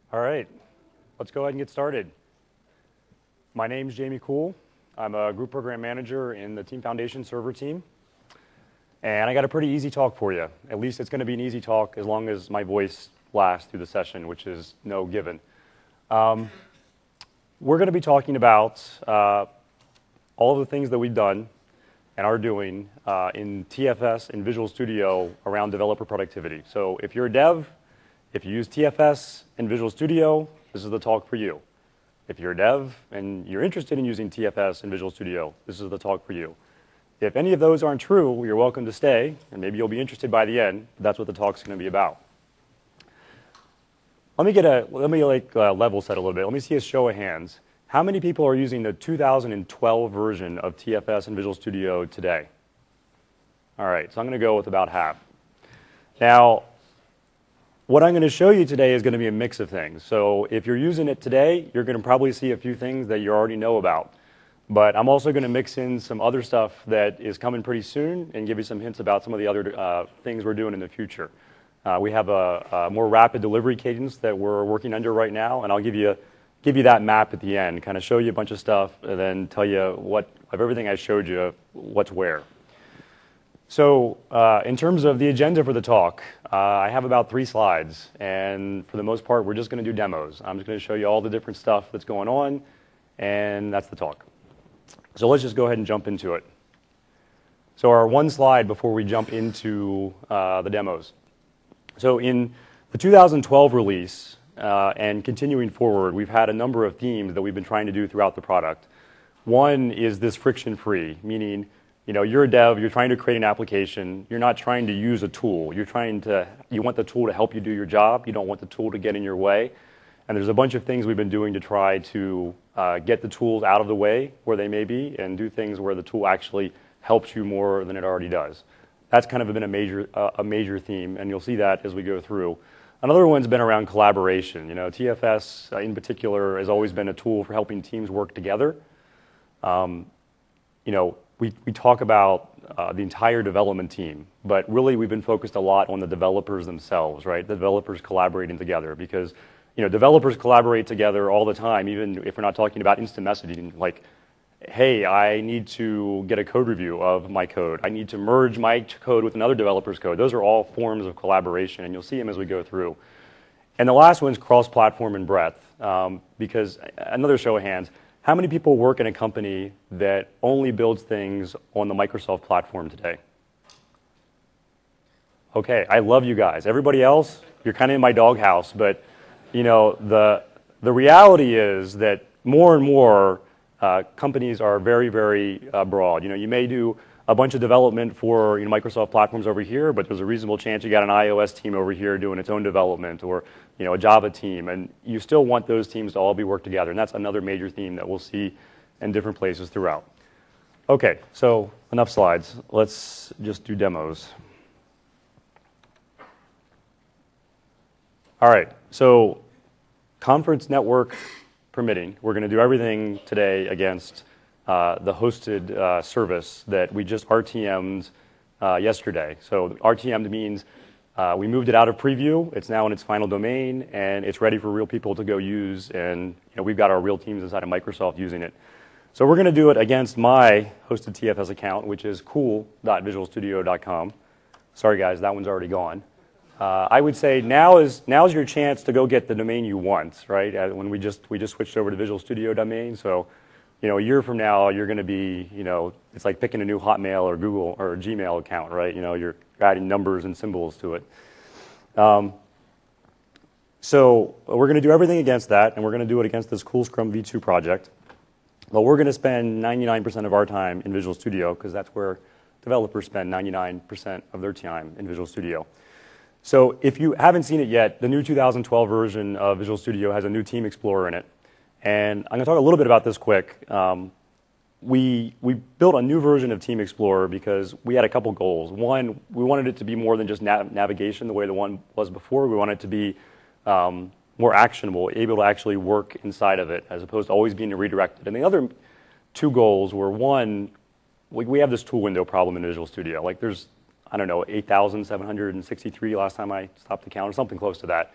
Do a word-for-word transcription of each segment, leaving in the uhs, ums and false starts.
All right, let's go ahead and get started. My name's Jamie Cool. I'm a group program manager in the Team Foundation server team. And I got a pretty easy talk for you. At least it's going to be an easy talk as long as my voice lasts through the session, which is no given. Um, we're going to be talking about uh, all of the things that we've done and are doing uh, in T F S and Visual Studio around developer productivity. So if you're a dev, if you use T F S and Visual Studio, this is the talk for you. If you're a dev and you're interested in using T F S and Visual Studio, this is the talk for you. If any of those aren't true, you're welcome to stay, and maybe you'll be interested by the end. That's what the talk's going to be about. Let me get a let me like uh, level set a little bit. Let me see a show of hands. How many people are using the two thousand twelve version of T F S and Visual Studio today? All right, so I'm going to go with about half. Now, what I'm going to show you today is going to be a mix of things. So if you're using it today, you're going to probably see a few things that you already know about. But I'm also going to mix in some other stuff that is coming pretty soon and give you some hints about some of the other uh, things we're doing in the future. Uh, we have a, a more rapid delivery cadence that we're working under right now, and I'll give you give you that map at the end, kind of show you a bunch of stuff, and then tell you what of everything I showed you, what's where. So uh, in terms of the agenda for the talk, uh, I have about three slides, and for the most part, we're just going to do demos. I'm just going to show you all the different stuff that's going on, and that's the talk. So let's just go ahead and jump into it. So our one slide before we jump into uh, the demos. So in the two thousand twelve release uh, and continuing forward, we've had a number of themes that we've been trying to do throughout the product. One is this friction-free, meaning you know, you're a dev, you're trying to create an application, you're not trying to use a tool. You're trying to, you want the tool to help you do your job, you don't want the tool to get in your way. And there's a bunch of things we've been doing to try to uh, get the tools out of the way where they may be and do things where the tool actually helps you more than it already does. That's kind of been a major, uh, a major theme, and you'll see that as we go through. Another one's been around collaboration. You know, T F S uh, in particular has always been a tool for helping teams work together. Um, you know, we, we talk about uh, the entire development team, but really we've been focused a lot on the developers themselves, right? The developers collaborating together because you know, developers collaborate together all the time, even if we're not talking about instant messaging, like, hey, I need to get a code review of my code. I need to merge my code with another developer's code. Those are all forms of collaboration, and you'll see them as we go through. And the last one's cross-platform and breadth, um, because another show of hands, how many people work in a company that only builds things on the Microsoft platform today? Okay, I love you guys. Everybody else, you're kind of in my doghouse, but you know, the, the reality is that more and more uh, companies are very, very uh, broad. You know, you may do a bunch of development for you know, Microsoft platforms over here, but there's a reasonable chance you got an iOS team over here doing its own development or you know, a Java team, and you still want those teams to all be work together, and that's another major theme that we'll see in different places throughout. Okay, so enough slides. Let's just do demos. All right, so conference network permitting. We're going to do everything today against uh, the hosted uh, service that we just R T M'd uh, yesterday. So R T M'd means uh, we moved it out of preview. It's now in its final domain, and it's ready for real people to go use. And you know, we've got our real teams inside of Microsoft using it. So we're going to do it against my hosted T F S account, which is cool dot visual studio dot com. Sorry, guys, that one's already gone. Uh, I would say now is now is your chance to go get the domain you want, right? Uh, when we just we just switched over to Visual Studio domain, so you know a year from now you're going to be you know it's like picking a new Hotmail or Google or Gmail account, right? You know you're adding numbers and symbols to it. Um, so we're going to do everything against that, and we're going to do it against this Cool Scrum V two project. But we're going to spend ninety-nine percent of our time in Visual Studio because that's where developers spend ninety-nine percent of their time in Visual Studio. So if you haven't seen it yet, the new two thousand twelve version of Visual Studio has a new Team Explorer in it. And I'm going to talk a little bit about this quick. Um, we, we built a new version of Team Explorer because we had a couple goals. One, we wanted it to be more than just nav navigation the way the one was before. We wanted it to be um, more actionable, able to actually work inside of it as opposed to always being redirected. And the other two goals were, one, we, we have this tool window problem in Visual Studio. Like there's I don't know, eight thousand seven hundred sixty-three last time I stopped the count, or something close to that.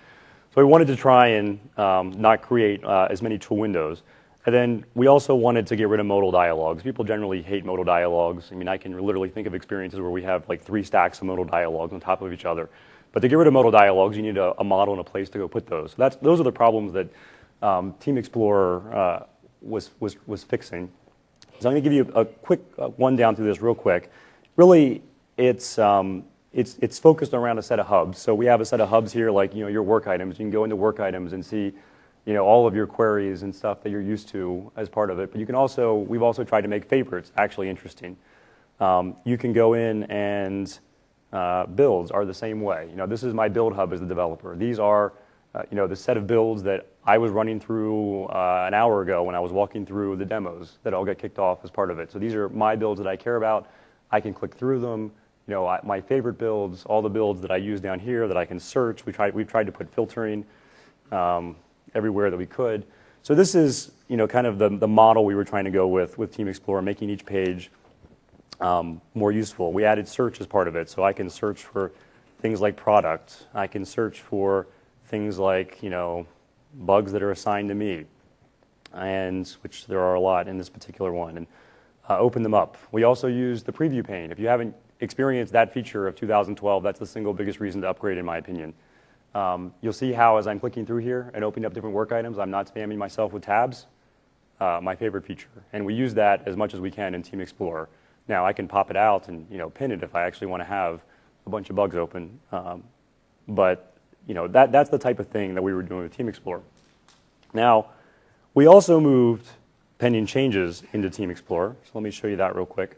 So we wanted to try and um, not create uh, as many tool windows. And then we also wanted to get rid of modal dialogues. People generally hate modal dialogues. I mean, I can literally think of experiences where we have like three stacks of modal dialogues on top of each other. But to get rid of modal dialogues, you need a, a model and a place to go put those. So that's, those are the problems that um, Team Explorer uh, was, was, was fixing. So I'm going to give you a quick uh, one down through this real quick. Really, it's, um, it's, it's focused around a set of hubs. So we have a set of hubs here, like you know, your work items. You can go into work items and see you know, all of your queries and stuff that you're used to as part of it. But you can also, we've also tried to make favorites actually interesting. Um, you can go in and uh, builds are the same way. You know, this is my build hub as the developer. These are, uh, you know, the set of builds that I was running through uh, an hour ago when I was walking through the demos that all get kicked off as part of it. So these are my builds that I care about. I can click through them. You know, I, my favorite builds, all the builds that I use down here that I can search. We tried, we've tried to put filtering Um, everywhere that we could. So this is, you know, kind of the, the model we were trying to go with with Team Explorer, making each page um, more useful. We added search as part of it, so I can search for things like product. I can search for things like, you know, bugs that are assigned to me, and which there are a lot in this particular one, and uh, open them up. We also use the preview pane. If you haven't experienced that feature of two thousand twelve, that's the single biggest reason to upgrade, in my opinion. Um, you'll see how as I'm clicking through here and opening up different work items, I'm not spamming myself with tabs, uh, my favorite feature. And we use that as much as we can in Team Explorer. Now I can pop it out and you know, pin it if I actually want to have a bunch of bugs open. Um, but you know, that, that's the type of thing that we were doing with Team Explorer. Now, we also moved pending changes into Team Explorer. So let me show you that real quick.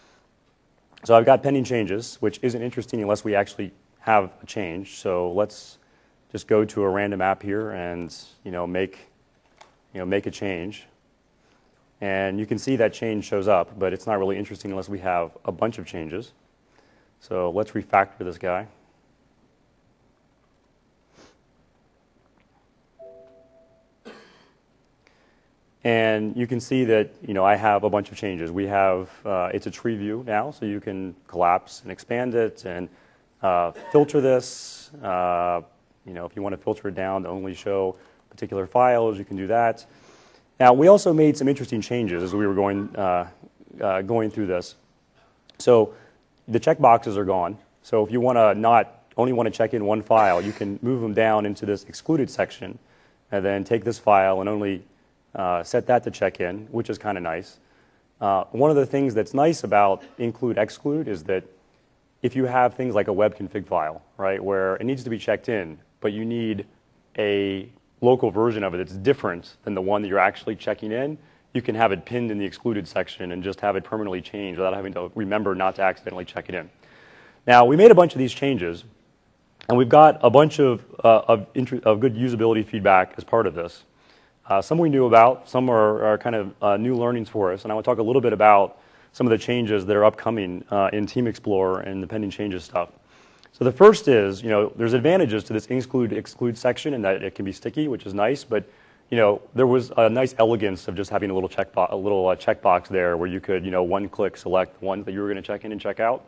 So I've got pending changes, which isn't interesting unless we actually have a change. So let's just go to a random app here and you know make you know make a change. And you can see that change shows up, but it's not really interesting unless we have a bunch of changes. So let's refactor this guy. And you can see that you know I have a bunch of changes. We have uh, it's a tree view now, so you can collapse and expand it and Uh, filter this. Uh, you know, if you want to filter it down to only show particular files, you can do that. Now, we also made some interesting changes as we were going uh, uh, going through this. So the checkboxes are gone. So if you want to not only want to check in one file, you can move them down into this excluded section, and then take this file and only uh, set that to check in, which is kind of nice. Uh, one of the things that's nice about include exclude is that if you have things like a web config file, right, where it needs to be checked in, but you need a local version of it that's different than the one that you're actually checking in, you can have it pinned in the excluded section and just have it permanently changed without having to remember not to accidentally check it in. Now, we made a bunch of these changes, and we've got a bunch of, uh, of, of good usability feedback as part of this. Uh, some we knew about, some are, are kind of uh, new learnings for us, and I want to talk a little bit about some of the changes that are upcoming uh, in Team Explorer and the pending changes stuff. So the first is, you know, there's advantages to this include exclude section in that it can be sticky, which is nice, but you know, there was a nice elegance of just having a little check a little uh, checkbox there where you could, you know, one click select ones that you were going to check in and check out.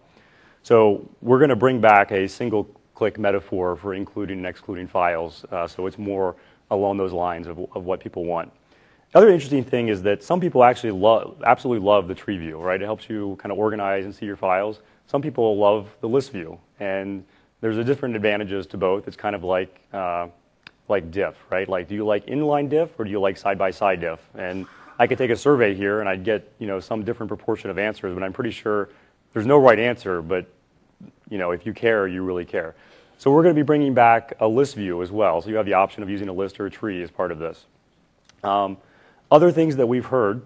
So we're going to bring back a single click metaphor for including and excluding files, uh, so it's more along those lines of, of what people want. The other interesting thing is that some people actually love, absolutely love the tree view, right? It helps you kind of organize and see your files. Some people love the list view, and there's a different advantages to both. It's kind of like uh, like diff, right? Like, do you like inline diff or do you like side-by-side diff? And I could take a survey here and I'd get you know some different proportion of answers, but I'm pretty sure there's no right answer. But you know, if you care, you really care. So we're going to be bringing back a list view as well. So you have the option of using a list or a tree as part of this. Um, Other things that we've heard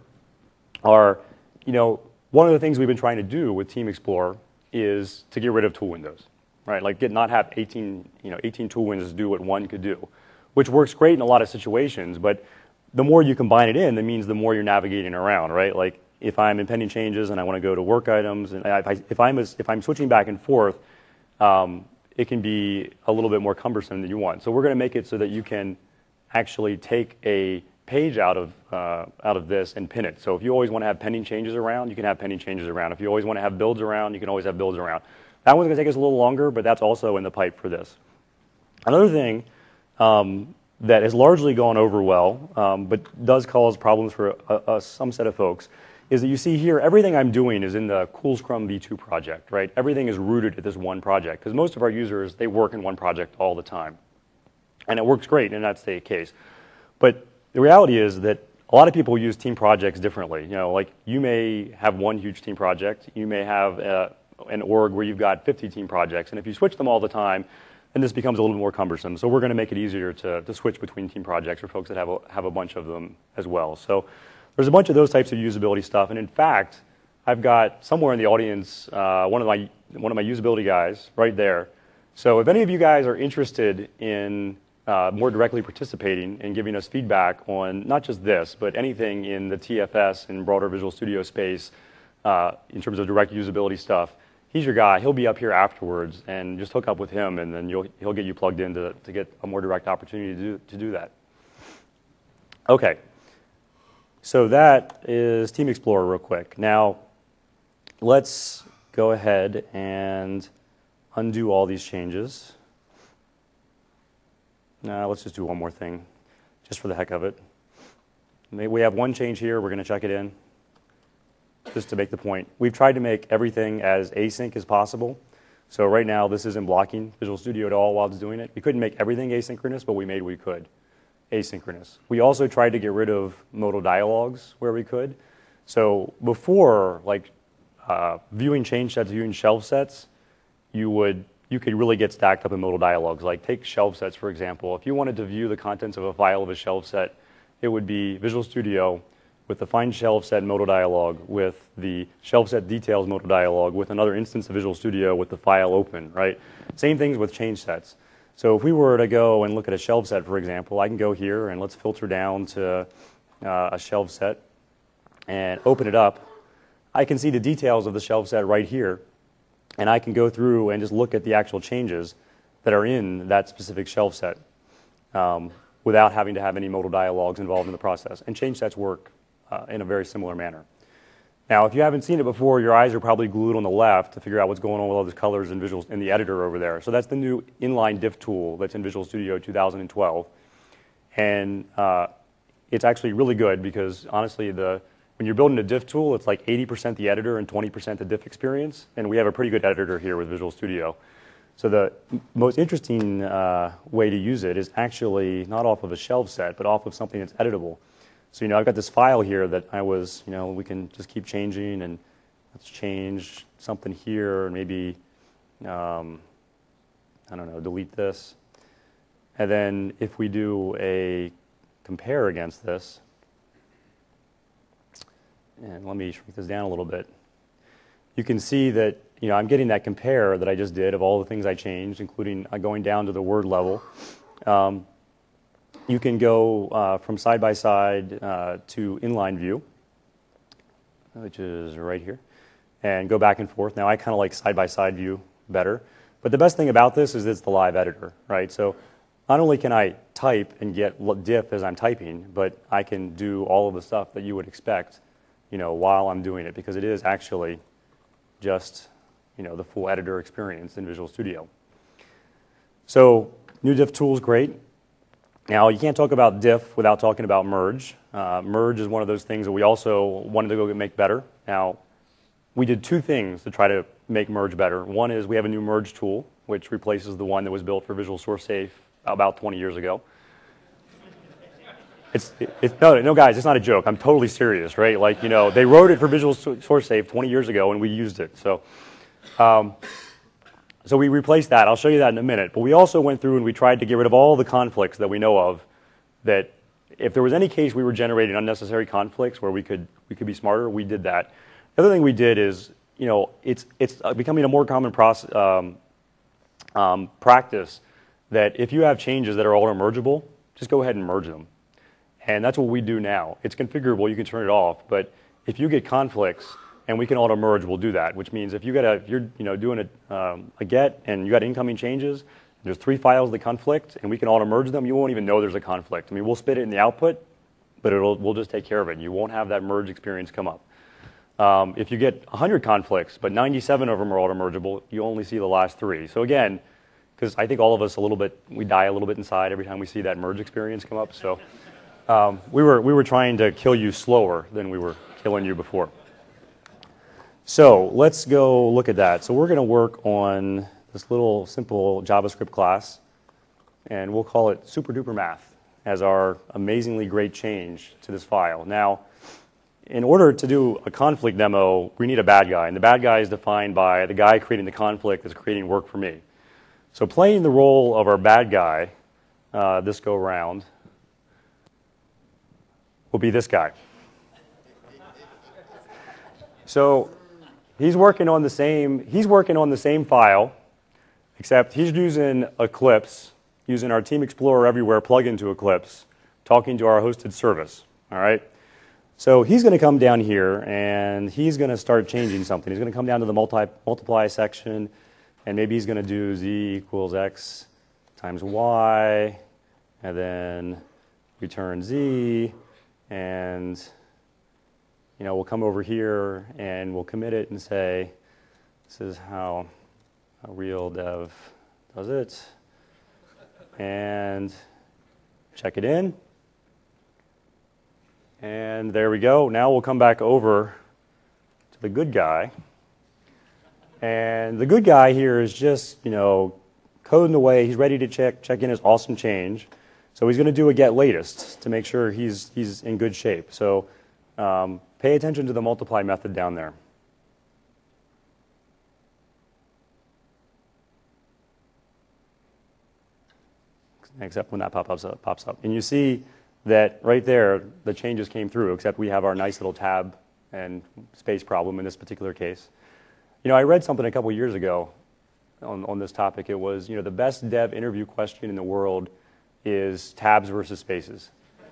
are, you know, one of the things we've been trying to do with Team Explorer is to get rid of tool windows, right? Like get not have eighteen, you know, eighteen tool windows do what one could do, which works great in a lot of situations. But the more you combine it in, that means the more you're navigating around, right? Like if I'm in pending changes and I want to go to work items, and if, I, if I'm if I'm switching back and forth, um, it can be a little bit more cumbersome than you want. So we're going to make it so that you can actually take a page out of uh, out of this and pin it. So if you always want to have pending changes around, you can have pending changes around. If you always want to have builds around, you can always have builds around. That one's going to take us a little longer, but that's also in the pipe for this. Another thing um, that has largely gone over well, um, but does cause problems for a, a, some set of folks, is that you see here, everything I'm doing is in the Cool Scrum V two project, right? Everything is rooted at this one project, because most of our users, they work in one project all the time. And it works great, and that's the case. But the reality is that a lot of people use team projects differently. You know, like you may have one huge team project, you may have uh, an org where you've got fifty team projects, and if you switch them all the time, then this becomes a little bit more cumbersome. So we're going to make it easier to, to switch between team projects for folks that have a, have a bunch of them as well. So there's a bunch of those types of usability stuff, and in fact, I've got somewhere in the audience uh, one of my one of my usability guys right there. So if any of you guys are interested in uh, more directly participating and giving us feedback on not just this, but anything in the T F S and broader Visual Studio space uh, in terms of direct usability stuff, he's your guy. He'll be up here afterwards, and just hook up with him, and then you'll, he'll get you plugged in to, to get a more direct opportunity to do, to do that. Okay. So that is Team Explorer real quick. Now, let's go ahead and undo all these changes. Now, let's just do one more thing, just for the heck of it. We have one change here. We're going to check it in, just to make the point. We've tried to make everything as async as possible. So right now, this isn't blocking Visual Studio at all while it's doing it. We couldn't make everything asynchronous, but we made what we could asynchronous. We also tried to get rid of modal dialogues where we could. So before, like uh, viewing change sets, viewing shelf sets, you would you could really get stacked up in modal dialogues. Like take shelf sets, for example. If you wanted to view the contents of a file of a shelf set, it would be Visual Studio with the find shelf set modal dialog, with the shelf set details modal dialog, with another instance of Visual Studio with the file open, right? Same things with change sets. So if we were to go and look at a shelf set, for example, I can go here and let's filter down to uh, a shelf set and open it up. I can see the details of the shelf set right here, and I can go through and just look at the actual changes that are in that specific shelf set um, without having to have any modal dialogues involved in the process. And change sets work uh, in a very similar manner. Now, if you haven't seen it before, your eyes are probably glued on the left to figure out what's going on with all these colors and visuals in the editor over there. So that's the new inline diff tool that's in Visual Studio two thousand twelve. And uh, it's actually really good because, honestly, the when you're building a diff tool, it's like eighty percent the editor and twenty percent the diff experience. And we have a pretty good editor here with Visual Studio. So the most interesting uh, way to use it is actually not off of a shelf set, but off of something that's editable. So, you know, I've got this file here that I was, you know, we can just keep changing, and let's change something here, and maybe, um, I don't know, delete this. And then if we do a compare against this, and let me shrink this down a little bit, you can see that, you know, I'm getting that compare that I just did of all the things I changed, including uh, going down to the word level. Um, You can go uh, from side-by-side uh, to inline view, which is right here, and go back and forth. Now, I kind of like side-by-side view better. But the best thing about this is it's the live editor, right? So not only can I type and get diff as I'm typing, but I can do all of the stuff that you would expect, you know, while I'm doing it, because it is actually just, you know, the full editor experience in Visual Studio. So new diff tool is great. Now, you can't talk about diff without talking about merge. Uh, merge is one of those things that we also wanted to go make better. Now, we did two things to try to make merge better. One is we have a new merge tool, which replaces the one that was built for Visual SourceSafe about twenty years ago. It's, it's, no, no, guys, it's not a joke. I'm totally serious, right? Like, you know, they wrote it for Visual SourceSafe twenty years ago, and we used it. So, um, so we replaced that. I'll show you that in a minute. But we also went through and we tried to get rid of all the conflicts that we know of, that if there was any case we were generating unnecessary conflicts where we could we could be smarter, we did that. The other thing we did is, you know, it's it's becoming a more common process, um, um, practice that if you have changes that are auto mergeable, just go ahead and merge them. And that's what we do now. It's configurable, you can turn it off, but if you get conflicts and we can auto merge, we'll do that, which means if you got a, if you're you know doing a, um, a get and you got incoming changes, there's three files that conflict, and we can auto merge them, you won't even know there's a conflict. I mean, we'll spit it in the output, but it'll we'll just take care of it. You won't have that merge experience come up. Um, if you get one hundred conflicts, but ninety-seven of them are auto mergeable, you only see the last three. So again, because I think all of us a little bit, we die a little bit inside every time we see that merge experience come up. So um, we were we were trying to kill you slower than we were killing you before. So let's go look at that. So we're going to work on this little simple JavaScript class, and we'll call it Super Duper Math as our amazingly great change to this file. Now, in order to do a conflict demo, we need a bad guy, and the bad guy is defined by the guy creating the conflict that's creating work for me. So playing the role of our bad guy uh, this go round will be this guy. So he's working on the same he's working on the same file, except he's using Eclipse, using our Team Explorer Everywhere plugin to Eclipse, talking to our hosted service. All right. So he's going to come down here, and he's going to start changing something. He's going to come down to the multi, multiply section, and maybe he's going to do z equals x times y, and then return z, and you know we'll come over here, and we'll commit it and say, this is how a real dev does it, and check it in. And there we go. Now we'll come back over to the good guy. And the good guy here is just, you know, coding away. He's ready to check check in his awesome change. So he's going to do a get latest to make sure he's he's in good shape. So um, pay attention to the multiply method down there. Except when that pops up, pops up. And you see that right there, the changes came through, except we have our nice little tab and space problem in this particular case. You know, I read something a couple years ago on, on this topic. It was, you know, the best dev interview question in the world is tabs versus spaces.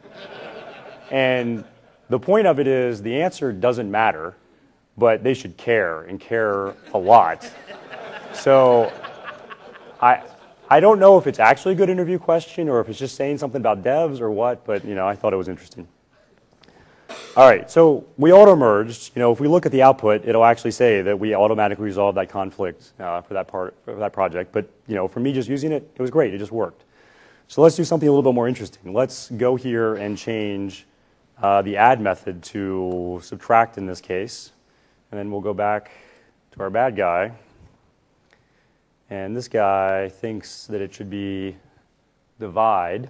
And the point of it is the answer doesn't matter, but they should care and care a lot. So I... I don't know if it's actually a good interview question or if it's just saying something about devs or what, but you know, I thought it was interesting. All right, so we auto-merged. You know, if we look at the output, it'll actually say that we automatically resolved that conflict uh, for that part for that project. But you know, for me just using it, it was great. It just worked. So let's do something a little bit more interesting. Let's go here and change uh, the add method to subtract in this case, and then we'll go back to our bad guy. And this guy thinks that it should be divide.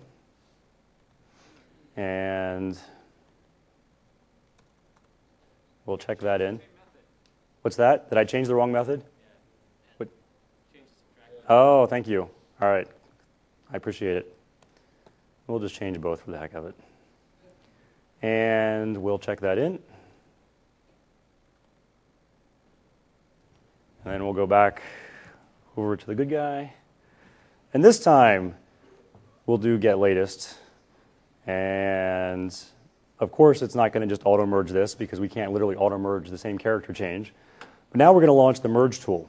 And we'll check that in. What's that? Did I change the wrong method? What? Oh, thank you. All right. I appreciate it. We'll just change both for the heck of it. And we'll check that in. And then we'll go back over to the good guy. And this time, we'll do get latest. And of course, it's not going to just auto-merge this because we can't literally auto-merge the same character change. But now we're going to launch the merge tool.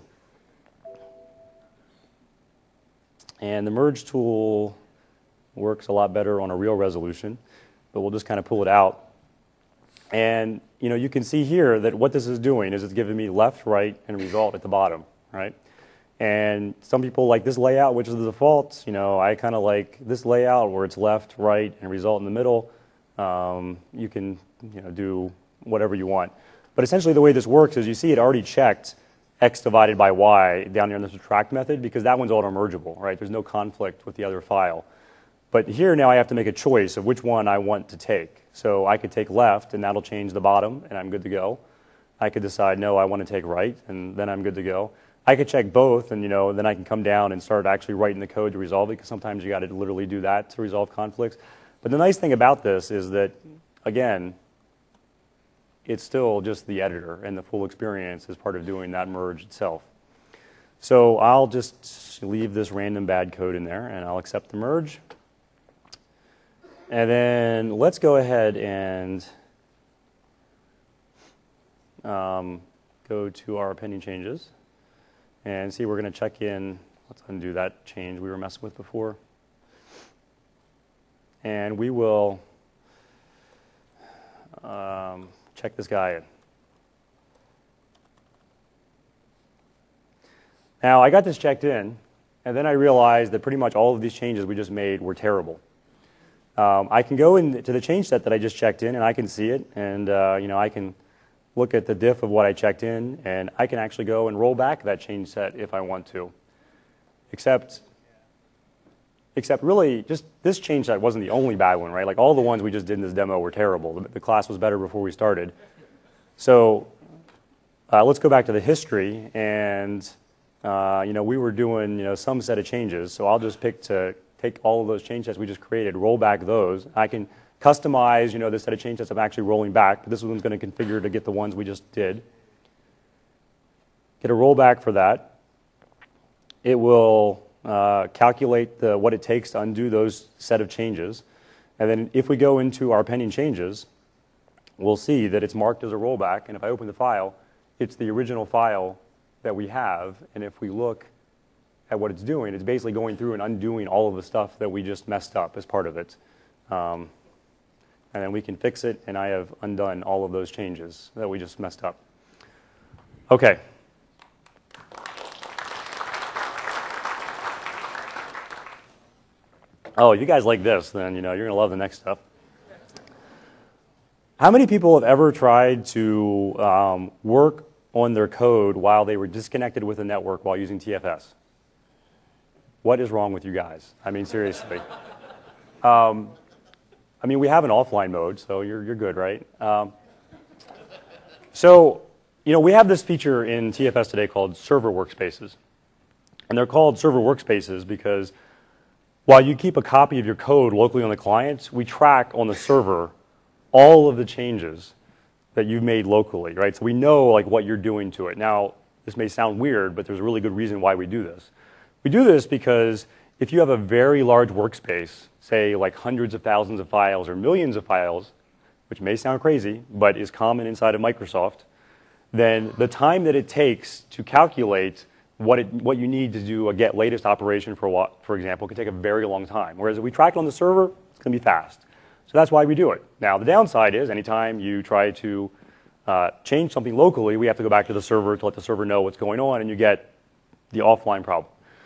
And the merge tool works a lot better on a real resolution, but we'll just kind of pull it out. And you know, you can see here that what this is doing is it's giving me left, right, and result at the bottom, right? And some people like this layout, which is the default. You know, I kind of like this layout where it's left, right, and result in the middle. Um, you can, you know, do whatever you want. But essentially the way this works is you see it already checked x divided by y down here in the subtract method because that one's auto-mergeable, right? There's no conflict with the other file. But here now I have to make a choice of which one I want to take. So I could take left, and that'll change the bottom, and I'm good to go. I could decide, no, I want to take right, and then I'm good to go. I could check both, and you know, then I can come down and start actually writing the code to resolve it, because sometimes you got to literally do that to resolve conflicts. But the nice thing about this is that, again, it's still just the editor, and the full experience is part of doing that merge itself. So I'll just leave this random bad code in there, and I'll accept the merge. And then let's go ahead and um, go to our pending changes. And see, we're going to check in. Let's undo that change we were messing with before. And we will um, check this guy in. Now, I got this checked in, and then I realized that pretty much all of these changes we just made were terrible. Um, I can go into the change set that I just checked in, and I can see it, and uh, you know, I can look at the diff of what I checked in, and I can actually go and roll back that change set if I want to. Except, except really, just this change set wasn't the only bad one, right? Like all the ones we just did in this demo were terrible. The, the class was better before we started. So uh, let's go back to the history, and uh, you know, we were doing you know some set of changes. So I'll just pick to take all of those change sets we just created, roll back those. I can customize, you know, this set of change sets I'm actually rolling back, but this one's going to configure to get the ones we just did. Get a rollback for that. It will uh, calculate the, what it takes to undo those set of changes. And then if we go into our pending changes, we'll see that it's marked as a rollback. And if I open the file, it's the original file that we have. And if we look at what it's doing, it's basically going through and undoing all of the stuff that we just messed up as part of it. Um, and then we can fix it, and I have undone all of those changes that we just messed up. Okay. Oh, if you guys like this, then you know you're going to love the next stuff. How many people have ever tried to um, work on their code while they were disconnected with the network while using T F S? What is wrong with you guys? I mean, seriously. Um, I mean, we have an offline mode, so you're, you're good, right? Um, so, you know, we have this feature in T F S today called server workspaces. And they're called server workspaces because while you keep a copy of your code locally on the client, we track on the server all of the changes that you've made locally, right? So we know like what you're doing to it. Now, this may sound weird, but there's a really good reason why we do this. We do this because if you have a very large workspace, say like hundreds of thousands of files or millions of files, which may sound crazy, but is common inside of Microsoft, then the time that it takes to calculate what, it, what you need to do a get latest operation for, what, for example, can take a very long time. Whereas if we track it on the server, it's going to be fast. So that's why we do it. Now, the downside is anytime you try to uh, change something locally, we have to go back to the server to let the server know what's going on, and you get the offline problem.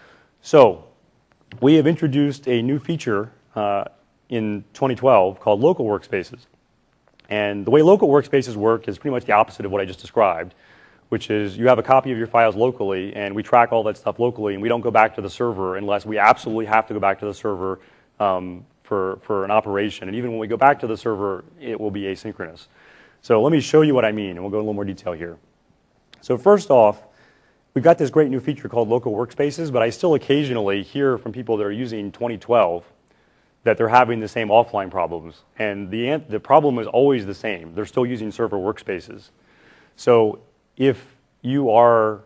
So we have introduced a new feature uh, in twenty twelve called local workspaces. And the way local workspaces work is pretty much the opposite of what I just described, which is you have a copy of your files locally, and we track all that stuff locally, and we don't go back to the server unless we absolutely have to go back to the server um, for, for an operation. And even when we go back to the server, it will be asynchronous. So let me show you what I mean, and we'll go in a little more detail here. So first off, we've got this great new feature called local workspaces, but I still occasionally hear from people that are using twenty twelve that they're having the same offline problems. And the, the problem is always the same. They're still using server workspaces. So if you are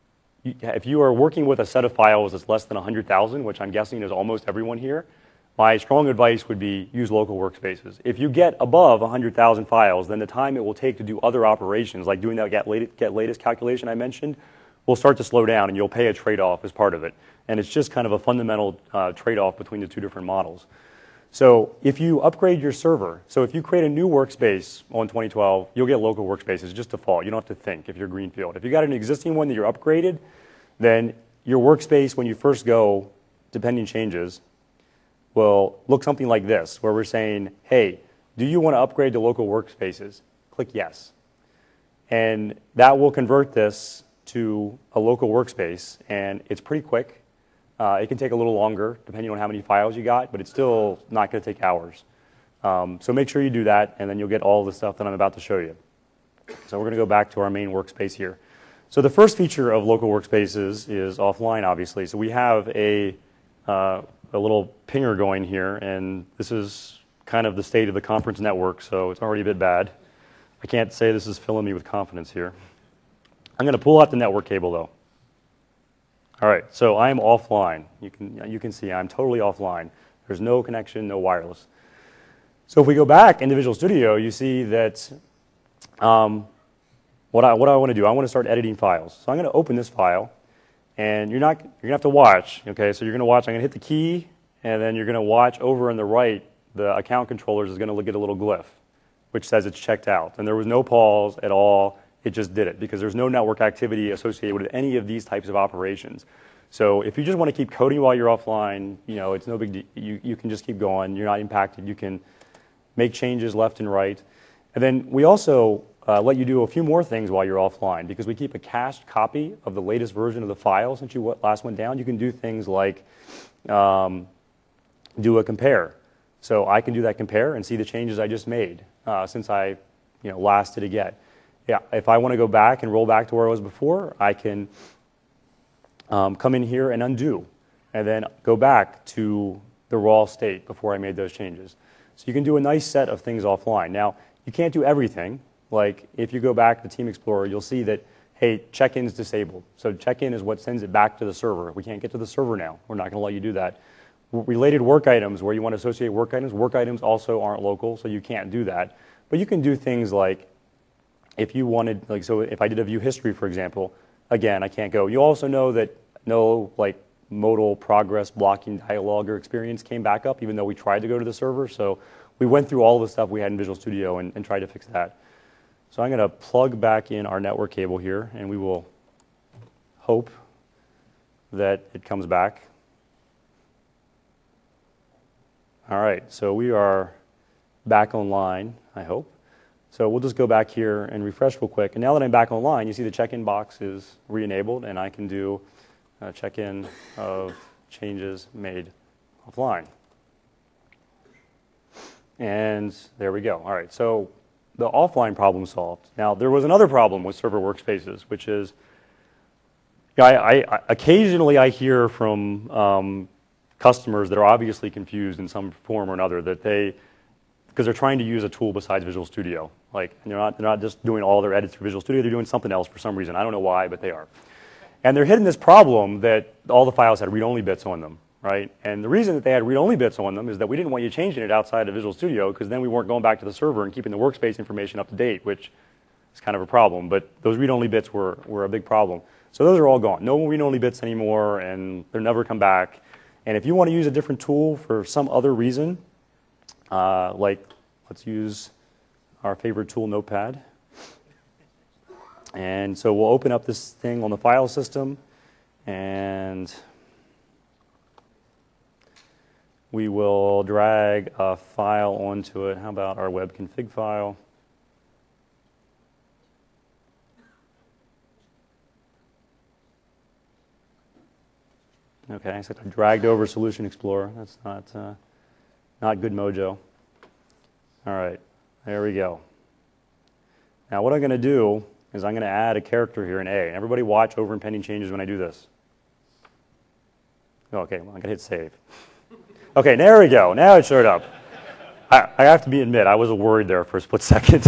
if you are working with a set of files that's less than one hundred thousand, which I'm guessing is almost everyone here, my strong advice would be use local workspaces. If you get above one hundred thousand files, then the time it will take to do other operations, like doing that get, late, get latest calculation I mentioned, will start to slow down, and you'll pay a trade-off as part of it. And it's just kind of a fundamental uh, trade-off between the two different models. So if you upgrade your server, so if you create a new workspace on twenty twelve, you'll get local workspaces, just default. You don't have to think if you're greenfield. If you got an existing one that you're upgraded, then your workspace, when you first go, depending changes, will look something like this, where we're saying, hey, do you want to upgrade to local workspaces? Click yes. And that will convert this to a local workspace, and it's pretty quick. Uh, it can take a little longer, depending on how many files you got, but it's still not going to take hours. Um, so make sure you do that, and then you'll get all the stuff that I'm about to show you. So we're going to go back to our main workspace here. So the first feature of local workspaces is offline, obviously. So we have a, uh, a little pinger going here, and this is kind of the state of the conference network, so it's already a bit bad. I can't say this is filling me with confidence here. I'm going to pull out the network cable, though. All right, so I am offline. You can, you can see I'm totally offline. There's no connection, no wireless. So if we go back in Visual Studio, you see that um, what I, what I want to do, I want to start editing files. So I'm going to open this file, and you're not, you're going to have to watch. Okay, so you're going to watch. I'm going to hit the key, and then you're going to watch over on the right. The account controllers is going to get a little glyph, which says it's checked out. And there was no pause at all. It just did it because there's no network activity associated with any of these types of operations. So if you just want to keep coding while you're offline, you know, it's no big deal. You, you can just keep going. You're not impacted. You can make changes left and right. And then we also uh, let you do a few more things while you're offline because we keep a cached copy of the latest version of the file since you last went down. You can do things like um, do a compare. So I can do that compare and see the changes I just made uh, since I you know, last did a get. Yeah, if I want to go back and roll back to where I was before, I can um, come in here and undo and then go back to the raw state before I made those changes. So you can do a nice set of things offline. Now, you can't do everything. Like if you go back to Team Explorer, you'll see that, hey, check-in's disabled. So check-in is what sends it back to the server. We can't get to the server now. We're not going to let you do that. Related work items, where you want to associate work items, work items also aren't local, so you can't do that. But you can do things like, if you wanted, like, so if I did a view history, for example, again, I can't go. You also know that no, like, modal progress blocking dialog or experience came back up, even though we tried to go to the server. So we went through all the stuff we had in Visual Studio and, and tried to fix that. So I'm going to plug back in our network cable here, and we will hope that it comes back. All right, so we are back online, I hope. So we'll just go back here and refresh real quick. And now that I'm back online, you see the check-in box is re-enabled, and I can do a check-in of changes made offline. And there we go. All right, so the offline problem solved. Now, there was another problem with server workspaces, which is, you know, I, I, occasionally I hear from um, customers that are obviously confused in some form or another, that they, because they're trying to use a tool besides Visual Studio. Like, and they're not, they're not just doing all their edits through Visual Studio, they're doing something else for some reason. I don't know why, but they are. And they're hitting this problem that all the files had read-only bits on them, right? And the reason that they had read-only bits on them is that we didn't want you changing it outside of Visual Studio, because then we weren't going back to the server and keeping the workspace information up to date, which is kind of a problem. But those read-only bits were, were a big problem. So those are all gone. No read-only bits anymore, and they'll never come back. And if you want to use a different tool for some other reason, uh, like let's use our favorite tool, Notepad. And so we'll open up this thing on the file system, and we will drag a file onto it. How about our web config file? Okay, so I dragged over Solution Explorer. That's not, uh, not good mojo. All right, there we go. Now what I'm going to do is I'm going to add a character here in A. Everybody watch over impending changes when I do this. Okay, well, I'm going to hit save. Okay, there we go. Now it showed up. I, I have to be admit, I was worried there for a split second.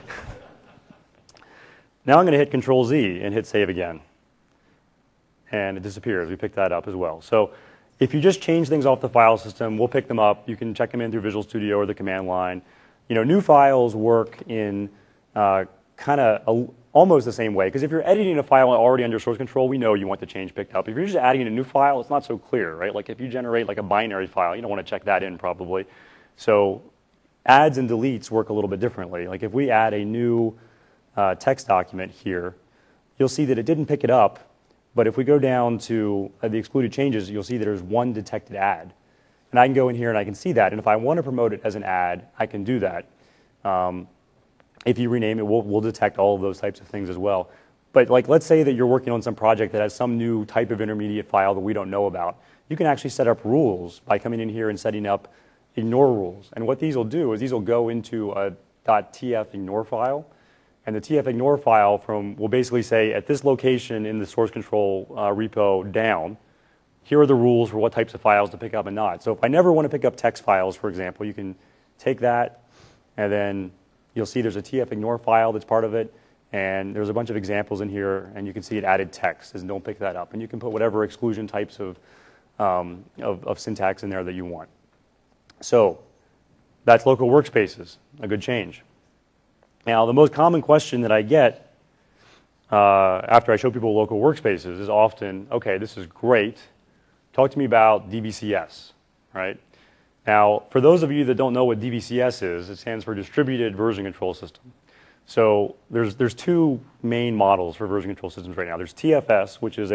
Now I'm going to hit Control Z and hit save again. And it disappears. We picked that up as well. So if you just change things off the file system, we'll pick them up. You can check them in through Visual Studio or the command line. You know, new files work in uh, kind of almost the same way. Because if you're editing a file already under source control, we know you want the change picked up. If you're just adding a new file, it's not so clear, right? Like if you generate like a binary file, you don't want to check that in probably. So adds and deletes work a little bit differently. Like if we add a new uh, text document here, you'll see that it didn't pick it up. But if we go down to uh, the excluded changes, you'll see that there's one detected add. And I can go in here and I can see that. And if I want to promote it as an add, I can do that. Um, if you rename it, we'll, we'll detect all of those types of things as well. But like, let's say that you're working on some project that has some new type of intermediate file that we don't know about. You can actually set up rules by coming in here and setting up ignore rules. And what these will do is these will go into a .tfignore file. And the tfignore file from will basically say, at this location in the source control uh, repo down, here are the rules for what types of files to pick up and not. So if I never want to pick up text files, for example, you can take that, and then you'll see there's a tfignore file that's part of it, and there's a bunch of examples in here, and you can see it added text, says don't pick that up. And you can put whatever exclusion types of, um, of, of syntax in there that you want. So that's local workspaces, a good change. Now, the most common question that I get uh, after I show people local workspaces is often, okay, this is great. Talk to me about D V C S, right? Now, for those of you that don't know what D V C S is, it stands for Distributed Version Control System. So there's, there's two main models for version control systems right now. There's T F S, which is a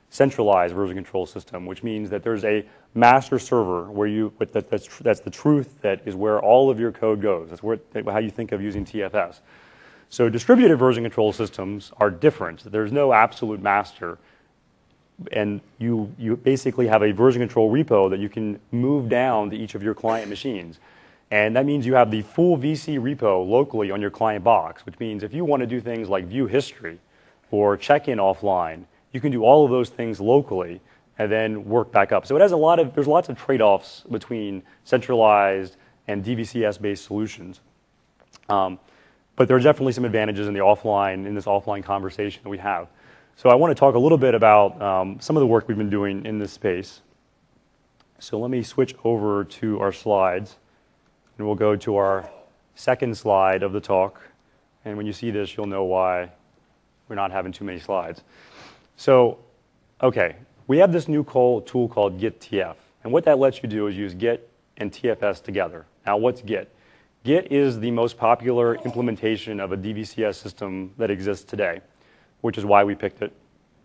centralized version control system, which means that there's a master server where you, that, that's, that's the truth, that is where all of your code goes. That's where, how you think of using T F S. So distributed version control systems are different. There's no absolute master. And you, you basically have a version control repo that you can move down to each of your client machines. And that means you have the full V C repo locally on your client box, which means if you want to do things like view history or check in offline, you can do all of those things locally and then work back up. So it has a lot of, there's lots of trade-offs between centralized and D V C S-based solutions. Um, but there are definitely some advantages in the offline, in this offline conversation that we have. So I want to talk a little bit about um, some of the work we've been doing in this space. So let me switch over to our slides, and we'll go to our second slide of the talk. And when you see this, you'll know why we're not having too many slides. So, okay, we have this new tool called Git T F. And what that lets you do is use Git and T F S together. Now, what's Git? Git is the most popular implementation of a D V C S system that exists today, which is why we picked it.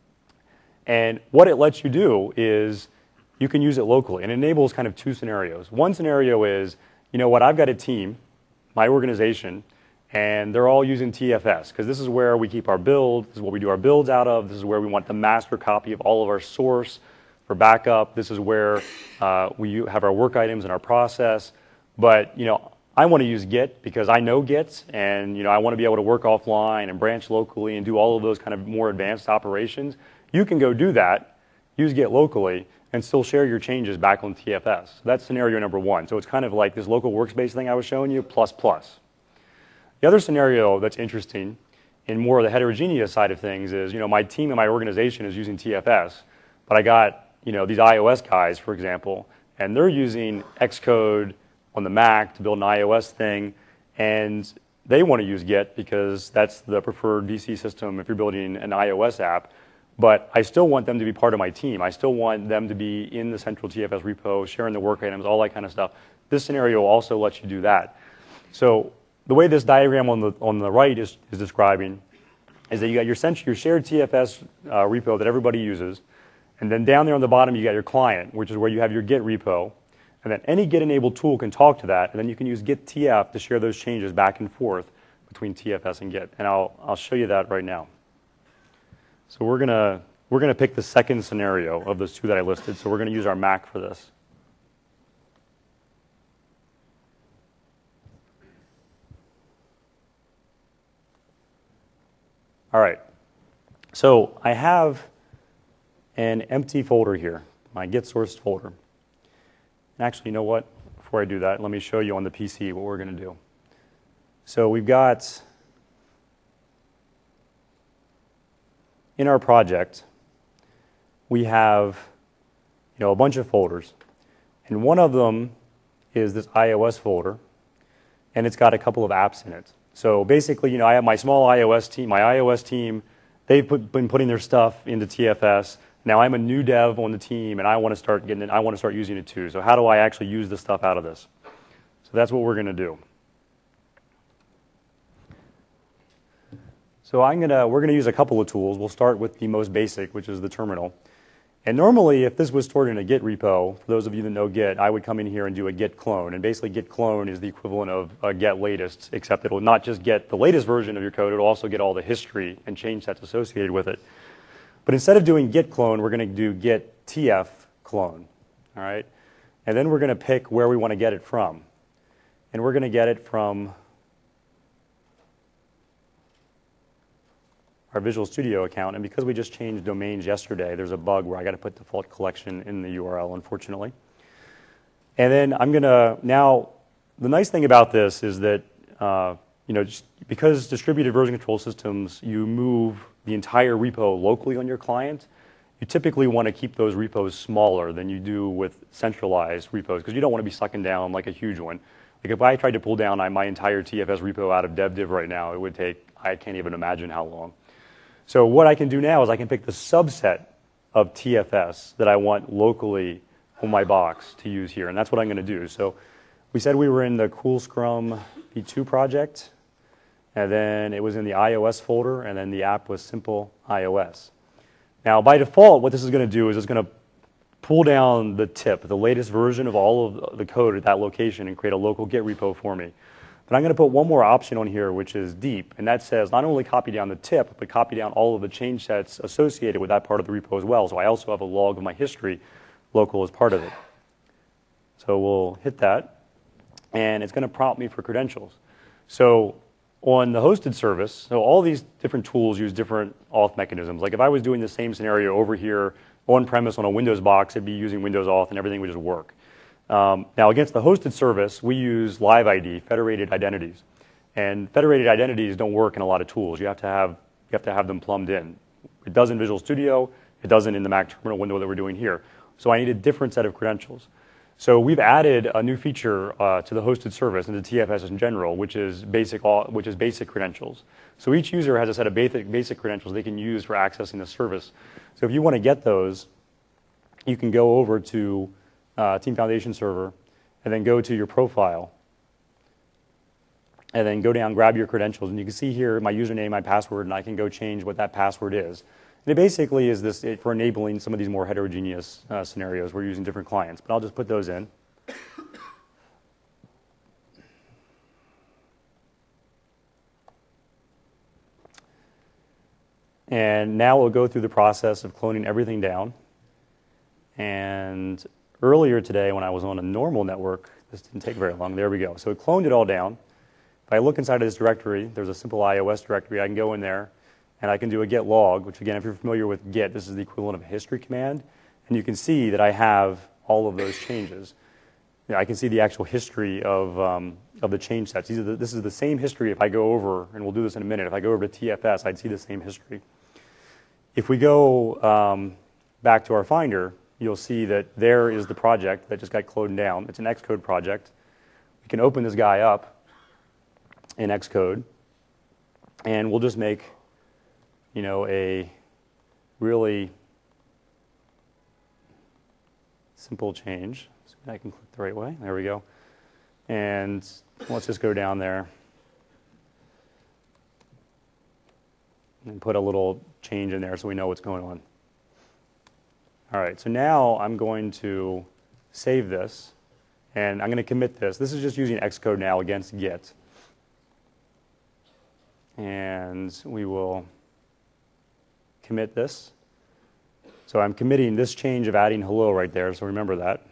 And what it lets you do is you can use it locally. And it enables kind of two scenarios. One scenario is, you know what, I've got a team, my organization, and they're all using T F S, because this is where we keep our build, this is what we do our builds out of, this is where we want the master copy of all of our source for backup, this is where uh, we have our work items and our process. But, you know, I want to use Git because I know Git, and you know I want to be able to work offline and branch locally and do all of those kind of more advanced operations. You can go do that, use Git locally, and still share your changes back on T F S. So that's scenario number one. So it's kind of like this local workspace thing I was showing you, plus plus. The other scenario that's interesting in more of the heterogeneous side of things is, you know, my team and my organization is using T F S, but I got, you know, these iOS guys, for example, and they're using Xcode on the Mac to build an iOS thing, and they want to use Git because that's the preferred V C system if you're building an iOS app. But I still want them to be part of my team. I still want them to be in the central T F S repo, sharing the work items, all that kind of stuff. This scenario also lets you do that. So the way this diagram on the on the right is, is describing is that you got your, central, your shared T F S uh, repo that everybody uses, and then down there on the bottom you got your client, which is where you have your Git repo. And then any Git-enabled tool can talk to that, and then you can use Git T F to share those changes back and forth between T F S and Git. And I'll, I'll show you that right now. So we're gonna, we're gonna pick the second scenario of those two that I listed, so we're gonna use our Mac for this. All right, so I have an empty folder here, my Git source folder. Actually, you know what? Before I do that, let me show you on the P C what we're going to do. So we've got, in our project, we have, you know, a bunch of folders. And one of them is this iOS folder, and it's got a couple of apps in it. So basically, you know, I have my small iOS team, my iOS team, they've put, been putting their stuff into T F S. Now I'm a new dev on the team, and I want to start getting it. I want to start using it too. So how do I actually use the stuff out of this? So that's what we're going to do. So I'm gonna we're going to use a couple of tools. We'll start with the most basic, which is the terminal. And normally, if this was stored in a Git repo, for those of you that know Git, I would come in here and do a Git clone. And basically, Git clone is the equivalent of a Get latest, except it will not just get the latest version of your code. It will also get all the history and change sets associated with it. But instead of doing Git clone, we're going to do Git T F clone, all right? And then we're going to pick where we want to get it from. And we're going to get it from our Visual Studio account. And because we just changed domains yesterday, there's a bug where I got to put default collection in the U R L, unfortunately. And then I'm going to, now, the nice thing about this is that, uh, you know, just because distributed version control systems, you move the entire repo locally on your client, you typically want to keep those repos smaller than you do with centralized repos, because you don't want to be sucking down like a huge one. Like if I tried to pull down my entire T F S repo out of DevDiv right now, it would take, I can't even imagine how long. So what I can do now is I can pick the subset of T F S that I want locally on my box to use here, and that's what I'm going to do. So we said we were in the Cool Scrum V two project, and then it was in the iOS folder, and then the app was Simple iOS. Now, by default, what this is going to do is it's going to pull down the tip, the latest version of all of the code at that location, and create a local Git repo for me. But I'm going to put one more option on here, which is deep, and that says not only copy down the tip, but copy down all of the change sets associated with that part of the repo as well. So I also have a log of my history local as part of it. So we'll hit that, and it's going to prompt me for credentials. So on the hosted service, so all these different tools use different auth mechanisms. Like if I was doing the same scenario over here on-premise on a Windows box, it'd be using Windows Auth and everything would just work. Um, now against the hosted service, we use Live I D, federated identities. And federated identities don't work in a lot of tools. You have to have, you have to have them plumbed in. It does in Visual Studio, it doesn't in the Mac terminal window that we're doing here. So I need a different set of credentials. So we've added a new feature uh, to the hosted service and to T F S in general, which is basic, which is basic credentials. So each user has a set of basic, basic credentials they can use for accessing the service. So if you want to get those, you can go over to uh, Team Foundation Server, and then go to your profile, and then go down, grab your credentials, and you can see here my username, my password, and I can go change what that password is. And it basically is this it, for enabling some of these more heterogeneous uh, scenarios. We're using different clients, but I'll just put those in. And now we'll go through the process of cloning everything down. And earlier today, when I was on a normal network, this didn't take very long. There we go. So it cloned it all down. If I look inside of this directory, there's a simple iOS directory. I can go in there, and I can do a git log, which again, if you're familiar with Git, this is the equivalent of a history command. And you can see that I have all of those changes. You know, I can see the actual history of, um, of the change sets. These are the, this is the same history if I go over, and we'll do this in a minute, if I go over to T F S, I'd see the same history. If we go um, back to our Finder, you'll see that there is the project that just got cloned down. It's an Xcode project. We can open this guy up in Xcode, and we'll just make, you know, a really simple change. So I can click the right way. There we go. And let's just go down there and put a little change in there so we know what's going on. All right, so now I'm going to save this, and I'm going to commit this. This is just using Xcode now against Git. And we will commit this. So I'm committing this change of adding hello right there, so remember that.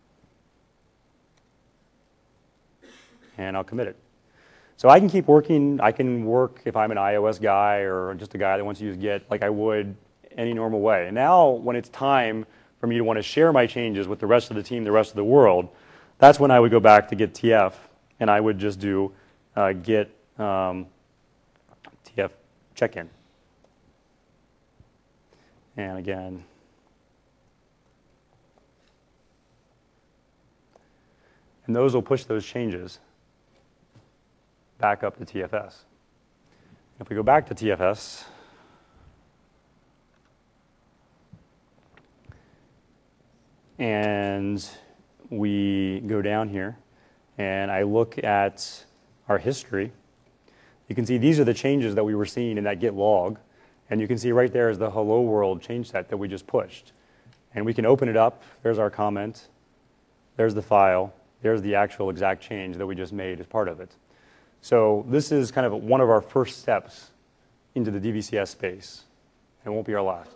And I'll commit it. So I can keep working. I can work if I'm an iOS guy or just a guy that wants to use Git like I would any normal way. And now when it's time for me to want to share my changes with the rest of the team, the rest of the world, that's when I would go back to Git T F, and I would just do uh, Git um, T F check-in. And again, and those will push those changes back up to T F S. If we go back to T F S, and we go down here, and I look at our history, you can see these are the changes that we were seeing in that Git log, and you can see right there is the hello world change set that we just pushed. And we can open it up. There's our comment. There's the file. There's the actual exact change that we just made as part of it. So this is kind of one of our first steps into the D V C S space. It won't be our last.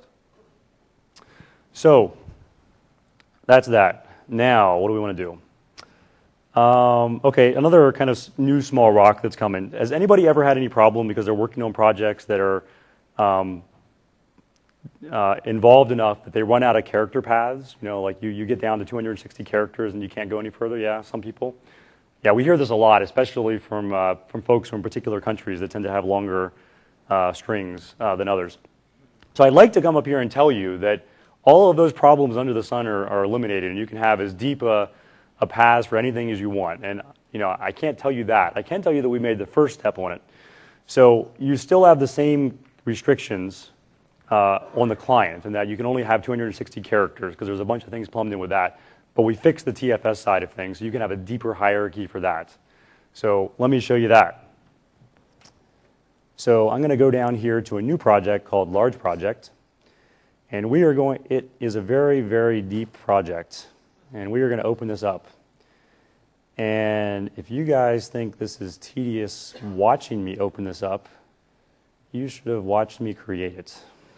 So that's that. Now, what do we want to do? Um, okay, another kind of new small rock that's coming. Has anybody ever had any problem because they're working on projects that are um, uh, involved enough that they run out of character paths? You know, like you, you get down to two hundred sixty characters and you can't go any further? Yeah, some people. Yeah, we hear this a lot, especially from, uh, from folks from particular countries that tend to have longer uh, strings uh, than others. So I'd like to come up here and tell you that all of those problems under the sun are, are eliminated, and you can have as deep a, a paths for anything as you want. And you know, I can't tell you that. I can tell you that we made the first step on it. So you still have the same restrictions uh, on the client, in that you can only have two hundred sixty characters because there's a bunch of things plumbed in with that. But we fixed the T F S side of things, so you can have a deeper hierarchy for that. So let me show you that. So I'm going to go down here to a new project called Large Project. And we are going, it is a very, very deep project. And we are going to open this up. And if you guys think this is tedious watching me open this up, you should have watched me create it.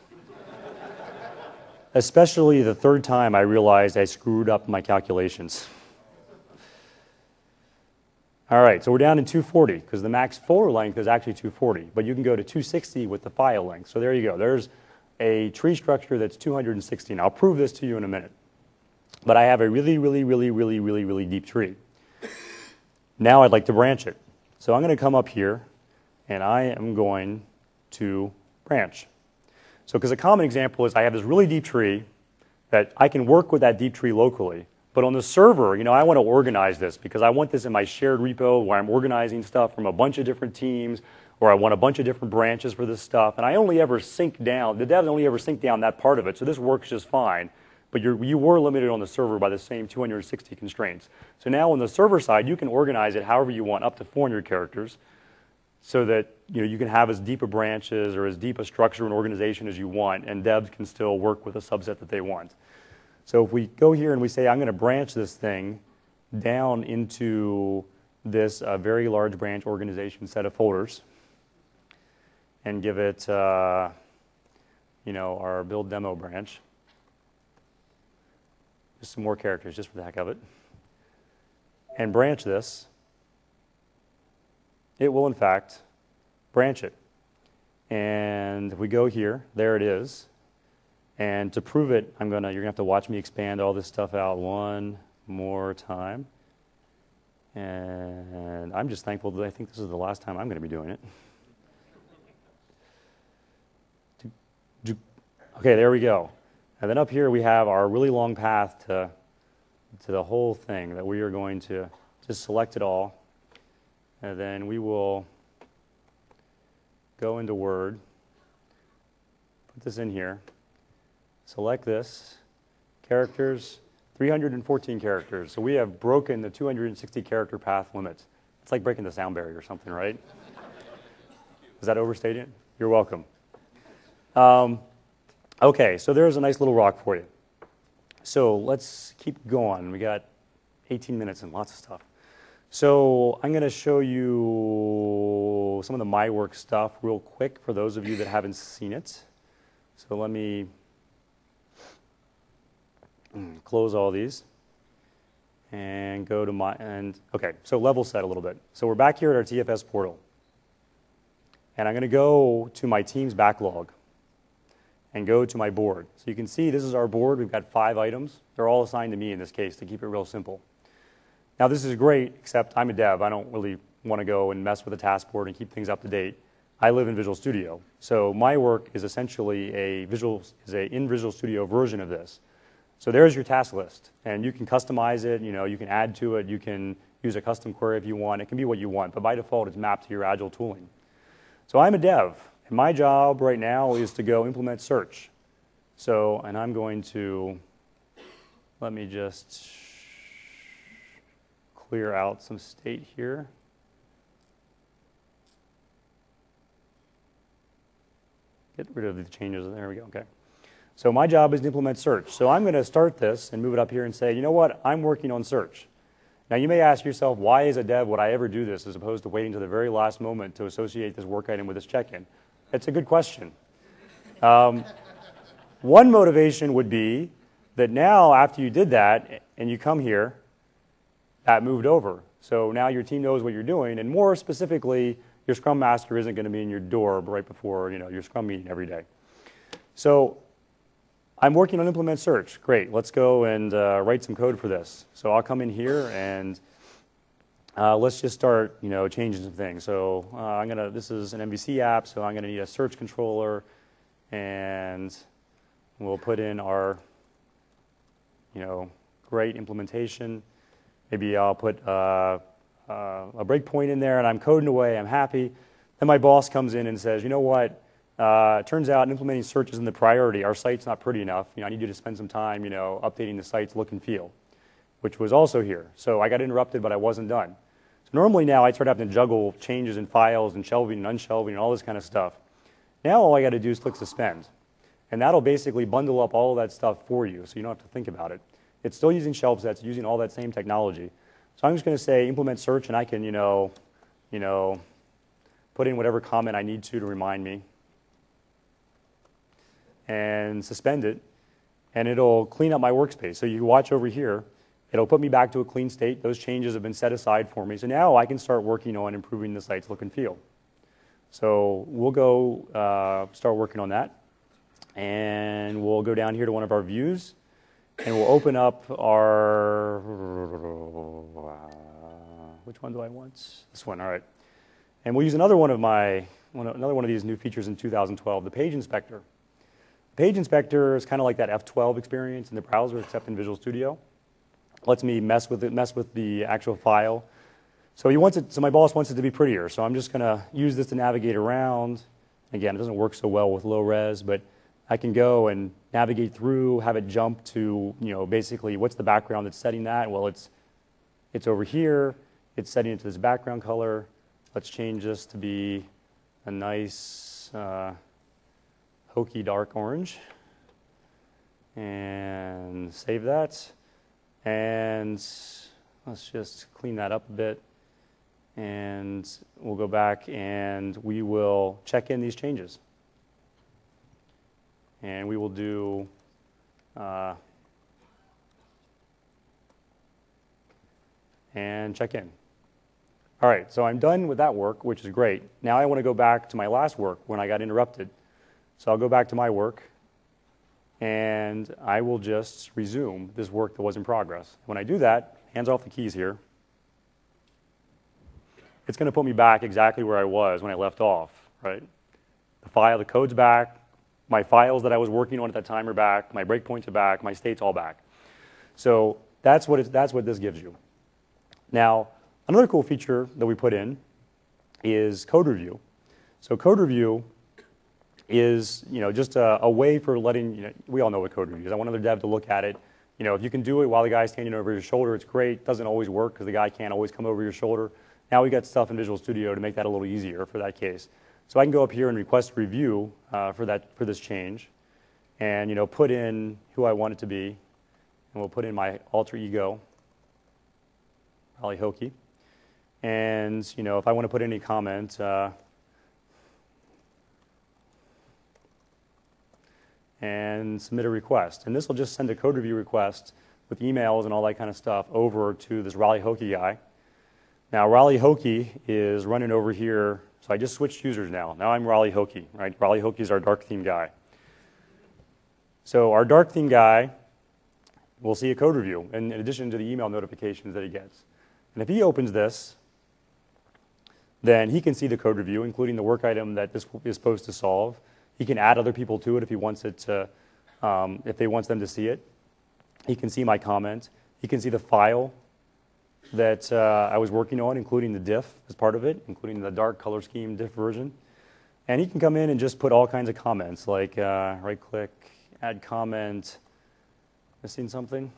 Especially the third time I realized I screwed up my calculations. All right, so we're down in two forty because the max folder length is actually two forty, but you can go to two sixty with the file length. So there you go. There's a tree structure that's two hundred sixty. And I'll prove this to you in a minute. But I have a really, really, really, really, really, really deep tree. Now I'd like to branch it. So I'm going to come up here, and I am going to branch. So because a common example is I have this really deep tree that I can work with that deep tree locally. But on the server, you know, I want to organize this because I want this in my shared repo where I'm organizing stuff from a bunch of different teams, or I want a bunch of different branches for this stuff. And I only ever sync down, the devs only ever sync down that part of it. So this works just fine. But you're, you were limited on the server by the same two hundred sixty constraints. So now on the server side, you can organize it however you want, up to four hundred characters, so that you know you can have as deep a branches or as deep a structure and organization as you want, and devs can still work with a subset that they want. So if we go here and we say, I'm going to branch this thing down into this uh, very large branch organization set of folders, and give it, uh, you know, our build demo branch. Just some more characters, just for the heck of it. And branch this. It will, in fact, branch it. And if we go here, there it is. And to prove it, I'm gonna, you're going to have to watch me expand all this stuff out one more time. And I'm just thankful that I think this is the last time I'm going to be doing it. Okay, there we go. And then up here we have our really long path to, to the whole thing that we are going to just select it all. And then we will go into Word, put this in here, select this, characters, three hundred fourteen characters. So we have broken the two hundred sixty character path limit. It's like breaking the sound barrier or something, right? Is that overstating? You're welcome. Um, Okay, so there's a nice little rock for you. So let's keep going. We got eighteen minutes and lots of stuff. So I'm going to show you some of the My Work stuff real quick for those of you that haven't seen it. So let me close all these and go to my, and okay, so level set a little bit. So we're back here at our T F S portal. And I'm going to go to my team's backlog and go to my board. So you can see this is our board. We've got five items. They're all assigned to me in this case to keep it real simple. Now this is great, except I'm a dev. I don't really want to go and mess with the task board and keep things up to date. I live in Visual Studio. So My Work is essentially a Visual, is a in Visual Studio version of this. So there's your task list. And you can customize it, you know, you can add to it, you can use a custom query if you want. It can be what you want, but by default it's mapped to your Agile tooling. So I'm a dev. And my job right now is to go implement search. So, and I'm going to, let me just clear out some state here. Get rid of the changes. There we go. Okay. So my job is to implement search. So I'm going to start this and move it up here and say, you know what? I'm working on search. Now you may ask yourself, why as a dev would I ever do this as opposed to waiting to the very last moment to associate this work item with this check-in? It's a good question. Um, one motivation would be that now after you did that and you come here, that moved over. So now your team knows what you're doing, and more specifically, your Scrum Master isn't going to be in your door right before you know your Scrum meeting every day. So I'm working on implement search. Great, let's go and uh, write some code for this. So I'll come in here and Uh, let's just start, you know, changing some things. So uh, I'm gonna. This is an M V C app, so I'm gonna need a search controller, and we'll put in our, you know, great implementation. Maybe I'll put uh, uh, a breakpoint in there, and I'm coding away. I'm happy. Then my boss comes in and says, you know what? Uh, it turns out implementing search isn't the priority. Our site's not pretty enough. You know, I need you to spend some time, you know, updating the site's look and feel, which was also here. So I got interrupted, but I wasn't done. So normally now I start having to juggle changes in files and shelving and unshelving and all this kind of stuff. Now all I got to do is click suspend. And that'll basically bundle up all of that stuff for you, so you don't have to think about it. It's still using shelf sets, using all that same technology. So I'm just going to say implement search, and I can, you know, you know, put in whatever comment I need to to remind me, and suspend it, and it'll clean up my workspace. So you watch over here, it'll put me back to a clean state. Those changes have been set aside for me. So now I can start working on improving the site's look and feel. So we'll go uh, start working on that. And we'll go down here to one of our views, and we'll open up our, which one do I want? This one, all right. And we'll use another one of my, one, another one of these new features in two thousand twelve, the Page Inspector. The Page Inspector is kind of like that F twelve experience in the browser, except in Visual Studio. Lets me mess with it, mess with the actual file. So he wants it, so my boss wants it to be prettier. So I'm just going to use this to navigate around. Again, it doesn't work so well with low res, but I can go and navigate through, have it jump to, you know, basically what's the background that's setting that? Well, it's it's over here. It's setting it to this background color. Let's change this to be a nice uh, hokey dark orange, and save that. And let's just clean that up a bit, and we'll go back and we will check in these changes. And we will do uh, and check in. All right, so I'm done with that work, which is great. Now I want to go back to my last work when I got interrupted. So I'll go back to my work, and I will just resume this work that was in progress. When I do that, hands off the keys here, it's going to put me back exactly where I was when I left off, right? The file, the code's back. My files that I was working on at that time are back. My breakpoints are back. My state's all back. So that's what, it's, that's what this gives you. Now, another cool feature that we put in is code review. So code review is, you know, just a, a way for letting, you know, we all know what code review is. I want another dev to look at it. You know, if you can do it while the guy's standing over your shoulder, it's great. It doesn't always work because the guy can't always come over your shoulder. Now we got stuff in Visual Studio to make that a little easier for that case. So I can go up here and request review uh, for that for this change, and you know put in who I want it to be, and we'll put in my alter ego, Raleigh Hokey, and you know if I want to put any comment, uh, and submit a request, and this will just send a code review request with emails and all that kind of stuff over to this Raleigh Hokey guy. Now Raleigh Hokey is running over here. So I just switched users now. Now I'm Raleigh Hokey, right? Raleigh Hokey is our dark theme guy. So our dark theme guy will see a code review in, in addition to the email notifications that he gets. And if he opens this, then he can see the code review, including the work item that this is supposed to solve. He can add other people to it if he wants it to, um, if they wants them to see it. He can see my comment. He can see the file that uh, I was working on, including the diff as part of it, including the dark color scheme diff version. And he can come in and just put all kinds of comments, like uh, right-click, add comment, missing something,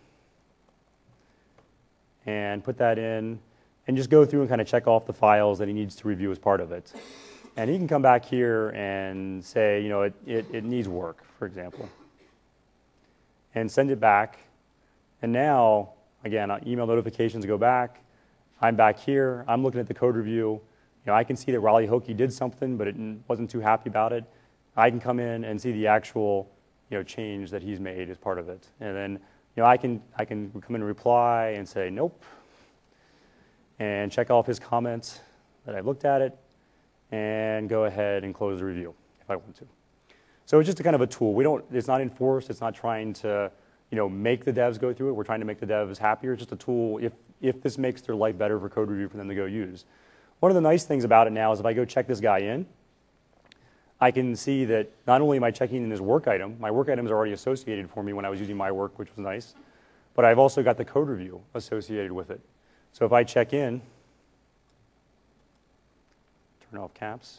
and put that in, and just go through and kind of check off the files that he needs to review as part of it. And he can come back here and say, you know, it, it, it needs work, for example, and send it back. And now, again, email notifications go back. I'm back here. I'm looking at the code review. You know, I can see that Raleigh Hokey did something, but it wasn't too happy about it. I can come in and see the actual, you know, change that he's made as part of it. And then, you know, I can I can come in and reply and say nope, and check off his comments that I looked at it, and go ahead and close the review if I want to. So it's just a kind of a tool. We don't. It's not enforced. It's not trying to, you know, make the devs go through it. We're trying to make the devs happier. It's just a tool if, if this makes their life better for code review for them to go use. One of the nice things about it now is if I go check this guy in, I can see that not only am I checking in his work item, my work item is already associated for me when I was using my work, which was nice, but I've also got the code review associated with it. So if I check in, turn off caps,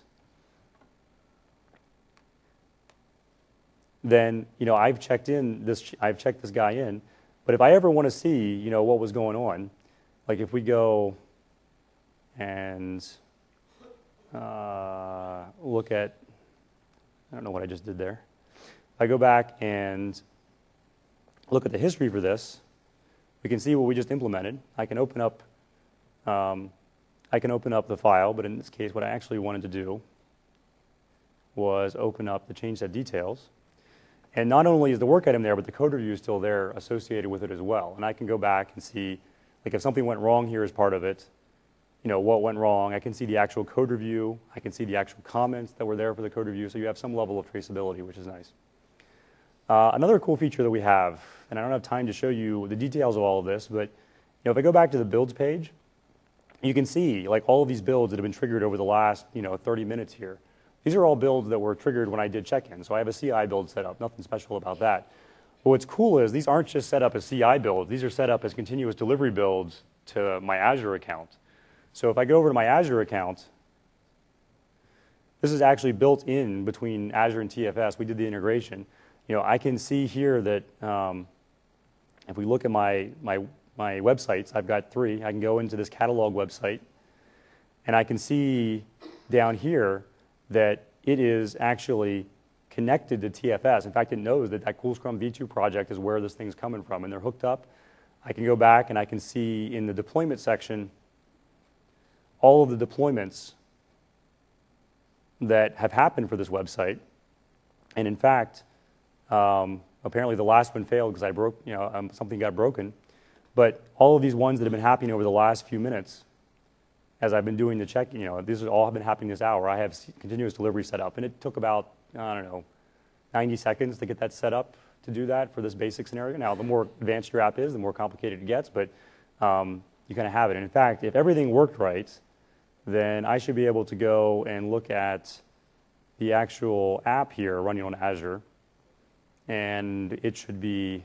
then you know I've checked in this. I've checked this guy in. But if I ever want to see, you know, what was going on, like if we go and uh, look at, I don't know what I just did there. If I go back and look at the history for this, we can see what we just implemented. I can open up, um, I can open up the file, but in this case, what I actually wanted to do was open up the change set details. And not only is the work item there, but the code review is still there associated with it as well. And I can go back and see, like if something went wrong here as part of it, you know, what went wrong. I can see the actual code review. I can see the actual comments that were there for the code review. So you have some level of traceability, which is nice. Uh, another cool feature that we have, and I don't have time to show you the details of all of this, but you know, if I go back to the builds page, you can see like all of these builds that have been triggered over the last you know, thirty minutes here. These are all builds that were triggered when I did check-in. So I have a C I build set up, nothing special about that. But what's cool is these aren't just set up as C I builds. These are set up as continuous delivery builds to my Azure account. So if I go over to my Azure account, this is actually built in between Azure and T F S. We did the integration. You know, I can see here that um, if we look at my, my, my websites, I've got three. I can go into this catalog website, and I can see down here that it is actually connected to T F S. In fact, it knows that that Cool Scrum V two project is where this thing's coming from, and they're hooked up. I can go back, and I can see in the deployment section all of the deployments that have happened for this website. And in fact, um, apparently the last one failed because I broke, you know, um, something got broken. But all of these ones that have been happening over the last few minutes, as I've been doing the check, you know, these all have been happening this hour. I have continuous delivery set up, and it took about, I don't know, ninety seconds to get that set up to do that for this basic scenario. Now, the more advanced your app is, the more complicated it gets, but um, you kind of have it. And in fact, if everything worked right, then I should be able to go and look at the actual app here running on Azure, and it should be,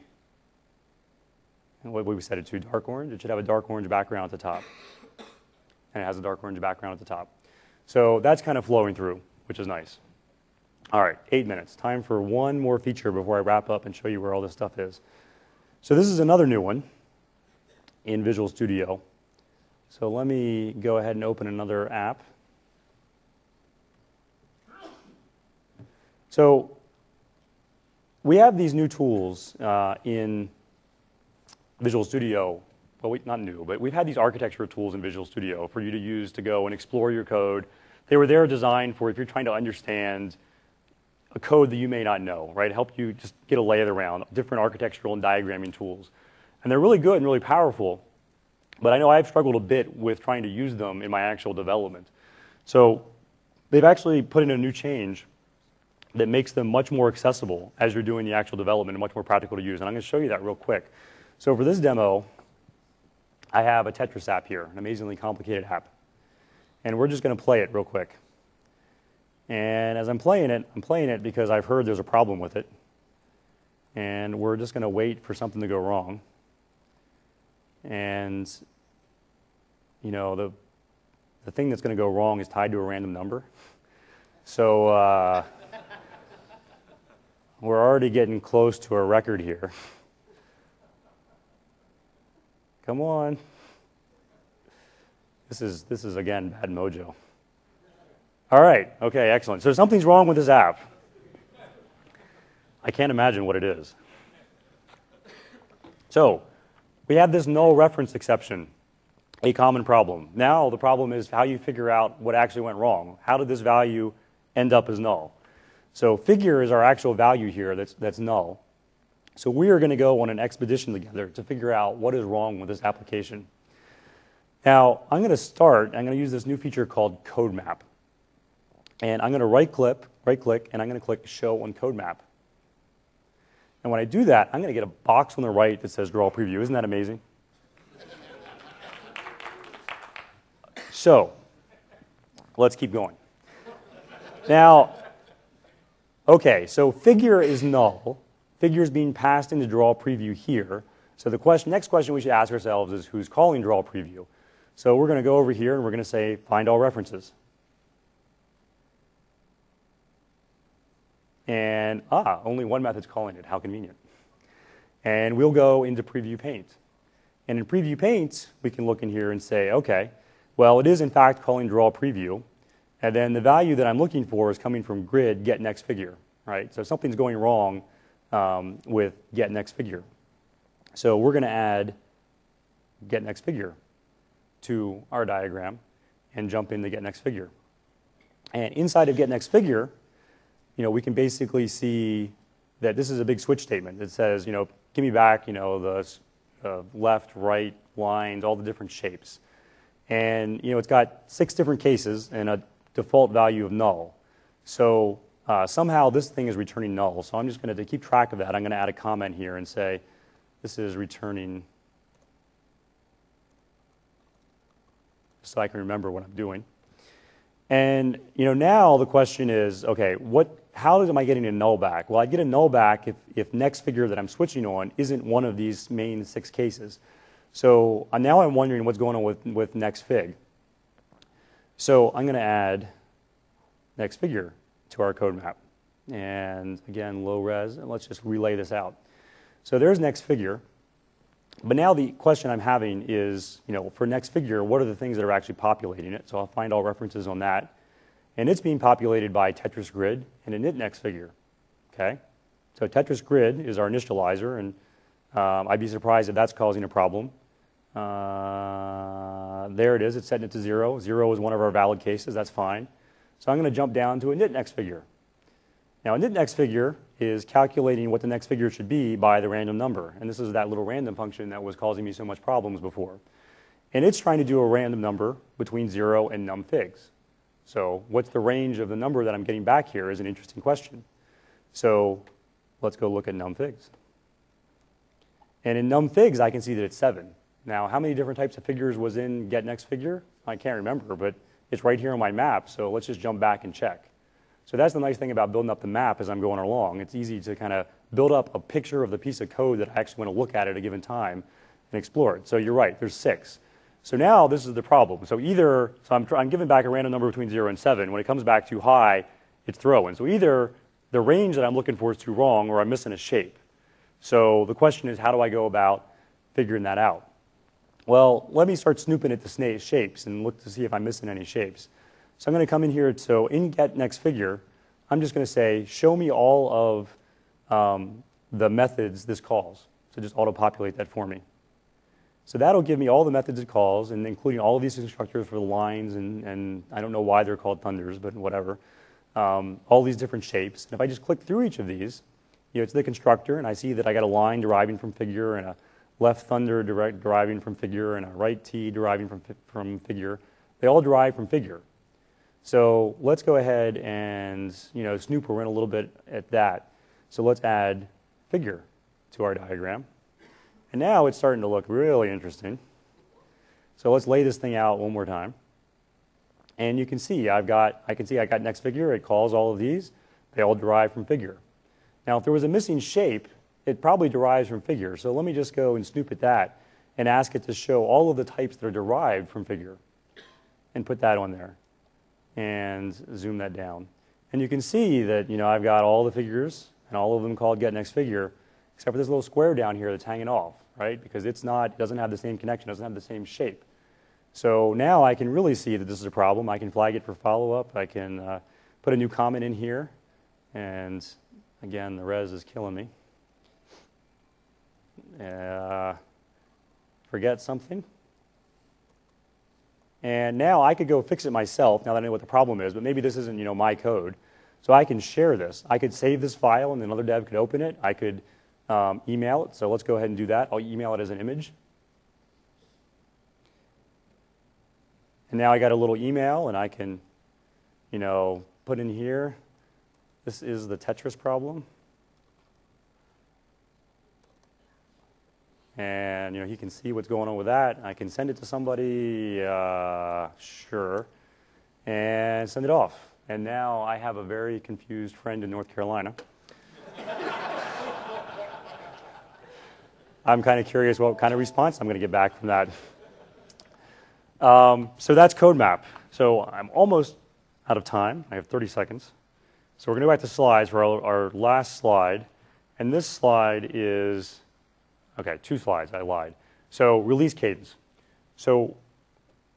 what we set it to, dark orange? It should have a dark orange background at the top. And it has a dark orange background at the top. So that's kind of flowing through, which is nice. All right, eight minutes. Time for one more feature before I wrap up and show you where all this stuff is. So this is another new one in Visual Studio. So let me go ahead and open another app. So we have these new tools uh, in Visual Studio. Well, we, not new, but we've had these architecture tools in Visual Studio for you to use to go and explore your code. They were there designed for if you're trying to understand a code that you may not know, right? Help you just get a lay of the land, different architectural and diagramming tools. And they're really good and really powerful. But I know I've struggled a bit with trying to use them in my actual development. So they've actually put in a new change that makes them much more accessible as you're doing the actual development and much more practical to use. And I'm going to show you that real quick. So for this demo, I have a Tetris app here, an amazingly complicated app. And we're just going to play it real quick. And as I'm playing it, I'm playing it because I've heard there's a problem with it. And we're just going to wait for something to go wrong. And, you know, the, the thing that's going to go wrong is tied to a random number. So uh, we're already getting close to a record here. Come on. This is, this is, again, bad mojo. All right. Okay, excellent. So something's wrong with this app. I can't imagine what it is. So we have this null reference exception, a common problem. Now the problem is how you figure out what actually went wrong. How did this value end up as null? So figure is our actual value here that's, that's null. So we are going to go on an expedition together to figure out what is wrong with this application. Now, I'm going to start, I'm going to use this new feature called Code Map. And I'm going to right-click, right-click, and I'm going to click Show on Code Map. And when I do that, I'm going to get a box on the right that says Draw Preview. Isn't that amazing? So, let's keep going. Now, okay, so figure is null. Figure is being passed into Draw Preview here. So the question, next question we should ask ourselves is who's calling Draw Preview? So we're going to go over here and we're going to say find all references. And, ah, only one method's calling it. How convenient. And we'll go into Preview Paint. And in Preview Paint, we can look in here and say, okay, well, it is in fact calling Draw Preview. And then the value that I'm looking for is coming from grid get next figure. right? So something's going wrong um, with get next figure. So we're going to add get next figure to our diagram and jump into get next figure. And inside of get next figure, you know, we can basically see that this is a big switch statement that says, you know, give me back, you know, the uh, left, right lines, all the different shapes. And, you know, it's got six different cases and a default value of null. So uh, somehow this thing is returning null. So I'm just going to, to keep track of that, I'm going to add a comment here and say, this is returning, so I can remember what I'm doing. And, you know, now the question is, okay, what, how am I getting a null back? Well, I get a null back if, if next figure that I'm switching on isn't one of these main six cases. So uh, now I'm wondering what's going on with, with next fig. So I'm going to add next figure to our code map. And again, low res, and let's just relay this out. So there's next figure. But now the question I'm having is, you know, for next figure, what are the things that are actually populating it? So I'll find all references on that. And it's being populated by Tetris Grid and init next figure. Okay? So Tetris Grid is our initializer, and um, I'd be surprised if that's causing a problem. Uh, there it is. It's setting it to zero. Zero is one of our valid cases. That's fine. So I'm going to jump down to init next figure. Now, init next figure is calculating what the next figure should be by the random number. And this is that little random function that was causing me so much problems before. And it's trying to do a random number between zero and num figs. So what's the range of the number that I'm getting back here is an interesting question. So let's go look at num figs. And in num figs, I can see that it's seven. Now, how many different types of figures was in get next figure? I can't remember, but it's right here on my map. So let's just jump back and check. So that's the nice thing about building up the map as I'm going along. It's easy to kind of build up a picture of the piece of code that I actually want to look at at a given time and explore it. So you're right, there's six. So now this is the problem. So either, so I'm, I'm giving back a random number between zero and seven. When it comes back too high, it's throwing. So either the range that I'm looking for is too wrong or I'm missing a shape. So the question is, how do I go about figuring that out? Well, let me start snooping at the shapes and look to see if I'm missing any shapes. So I'm going to come in here, so in get next figure, I'm just going to say, show me all of um, the methods this calls. So just auto-populate that for me. So that'll give me all the methods it calls, and including all of these constructors for the lines, and, and I don't know why they're called thunders, but whatever. Um, all these different shapes. And if I just click through each of these, you know, it's the constructor, and I see that I got a line deriving from figure, and a left thunder direct, deriving from figure, and a right T deriving from, from figure. They all derive from figure. So let's go ahead and, you know, snoop around a little bit at that. So let's add figure to our diagram. And now it's starting to look really interesting. So let's lay this thing out one more time. And you can see I've got, I can see I got next figure. It calls all of these. They all derive from figure. Now, if there was a missing shape, it probably derives from figure. So let me just go and snoop at that and ask it to show all of the types that are derived from figure and put that on there. And zoom that down. And you can see that, you know, I've got all the figures, and all of them called get next figure, except for this little square down here that's hanging off, right? Because it's not, it doesn't have the same connection, doesn't have the same shape. So now I can really see that this is a problem. I can flag it for follow-up. I can uh, put a new comment in here. And again, the res is killing me. Uh, forget something. And now I could go fix it myself, now that I know what the problem is, but maybe this isn't, you know, my code. So I can share this. I could save this file, and another dev could open it. I could um, email it. So let's go ahead and do that. I'll email it as an image. And now I got a little email, and I can, you know, put in here, this is the Tetris problem. And, you know, he can see what's going on with that. I can send it to somebody, uh, sure, and send it off. And now I have a very confused friend in North Carolina. I'm kind of curious what kind of response I'm going to get back from that. Um, so that's CodeMap. So I'm almost out of time. I have thirty seconds. So we're going to go back to slides for our, our last slide. And this slide is... Okay, two slides, I lied. So release cadence. So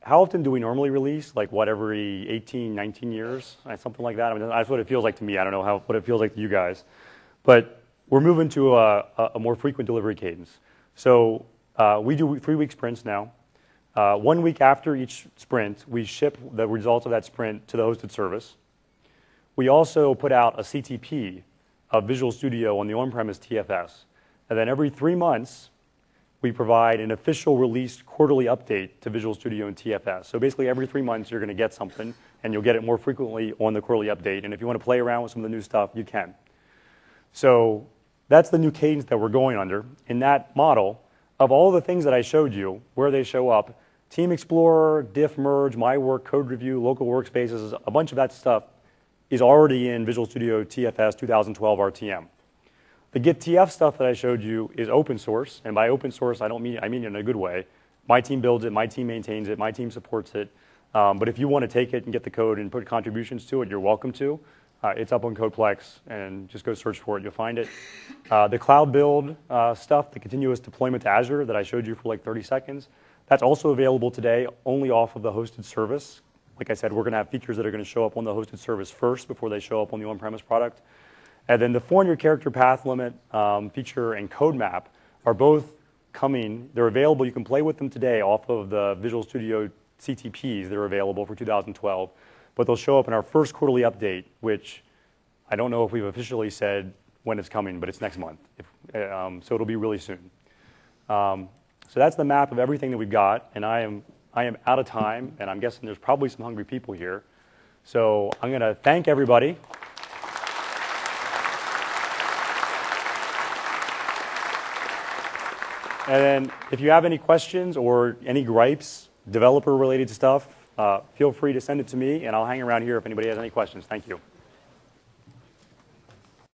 how often do we normally release? Like what, every eighteen, nineteen years? Something like that? I mean, that's what it feels like to me. I don't know how, what it feels like to you guys. But we're moving to a, a more frequent delivery cadence. So uh, we do three-week sprints now. Uh, one week after each sprint, we ship the results of that sprint to the hosted service. We also put out a C T P of Visual Studio on the on-premise T F S. And then every three months, we provide an official released quarterly update to Visual Studio and T F S. So basically every three months you're going to get something, and you'll get it more frequently on the quarterly update. And if you want to play around with some of the new stuff, you can. So that's the new cadence that we're going under. In that model, of all the things that I showed you, where they show up, Team Explorer, diff merge, my work, code review, local workspaces, a bunch of that stuff is already in Visual Studio T F S twenty twelve R T M. The Git T F stuff that I showed you is open source, and by open source, I don't mean I mean it in a good way. My team builds it, my team maintains it, my team supports it. Um, but if you want to take it and get the code and put contributions to it, you're welcome to. Uh, it's up on Codeplex, and just go search for it. You'll find it. Uh, the cloud build uh, stuff, the continuous deployment to Azure that I showed you for like thirty seconds, that's also available today only off of the hosted service. Like I said, we're going to have features that are going to show up on the hosted service first before they show up on the on-premise product. And then the four hundred character path limit um, feature and code map are both coming. They're available. You can play with them today off of the Visual Studio C T Ps. They're available for two thousand twelve. But they'll show up in our first quarterly update, which I don't know if we've officially said when it's coming, but it's next month. If, um, so it'll be really soon. Um, so that's the map of everything that we've got. And I am, I am out of time, and I'm guessing there's probably some hungry people here. So I'm going to thank everybody. And then if you have any questions or any gripes, developer-related stuff, uh, feel free to send it to me, and I'll hang around here if anybody has any questions. Thank you.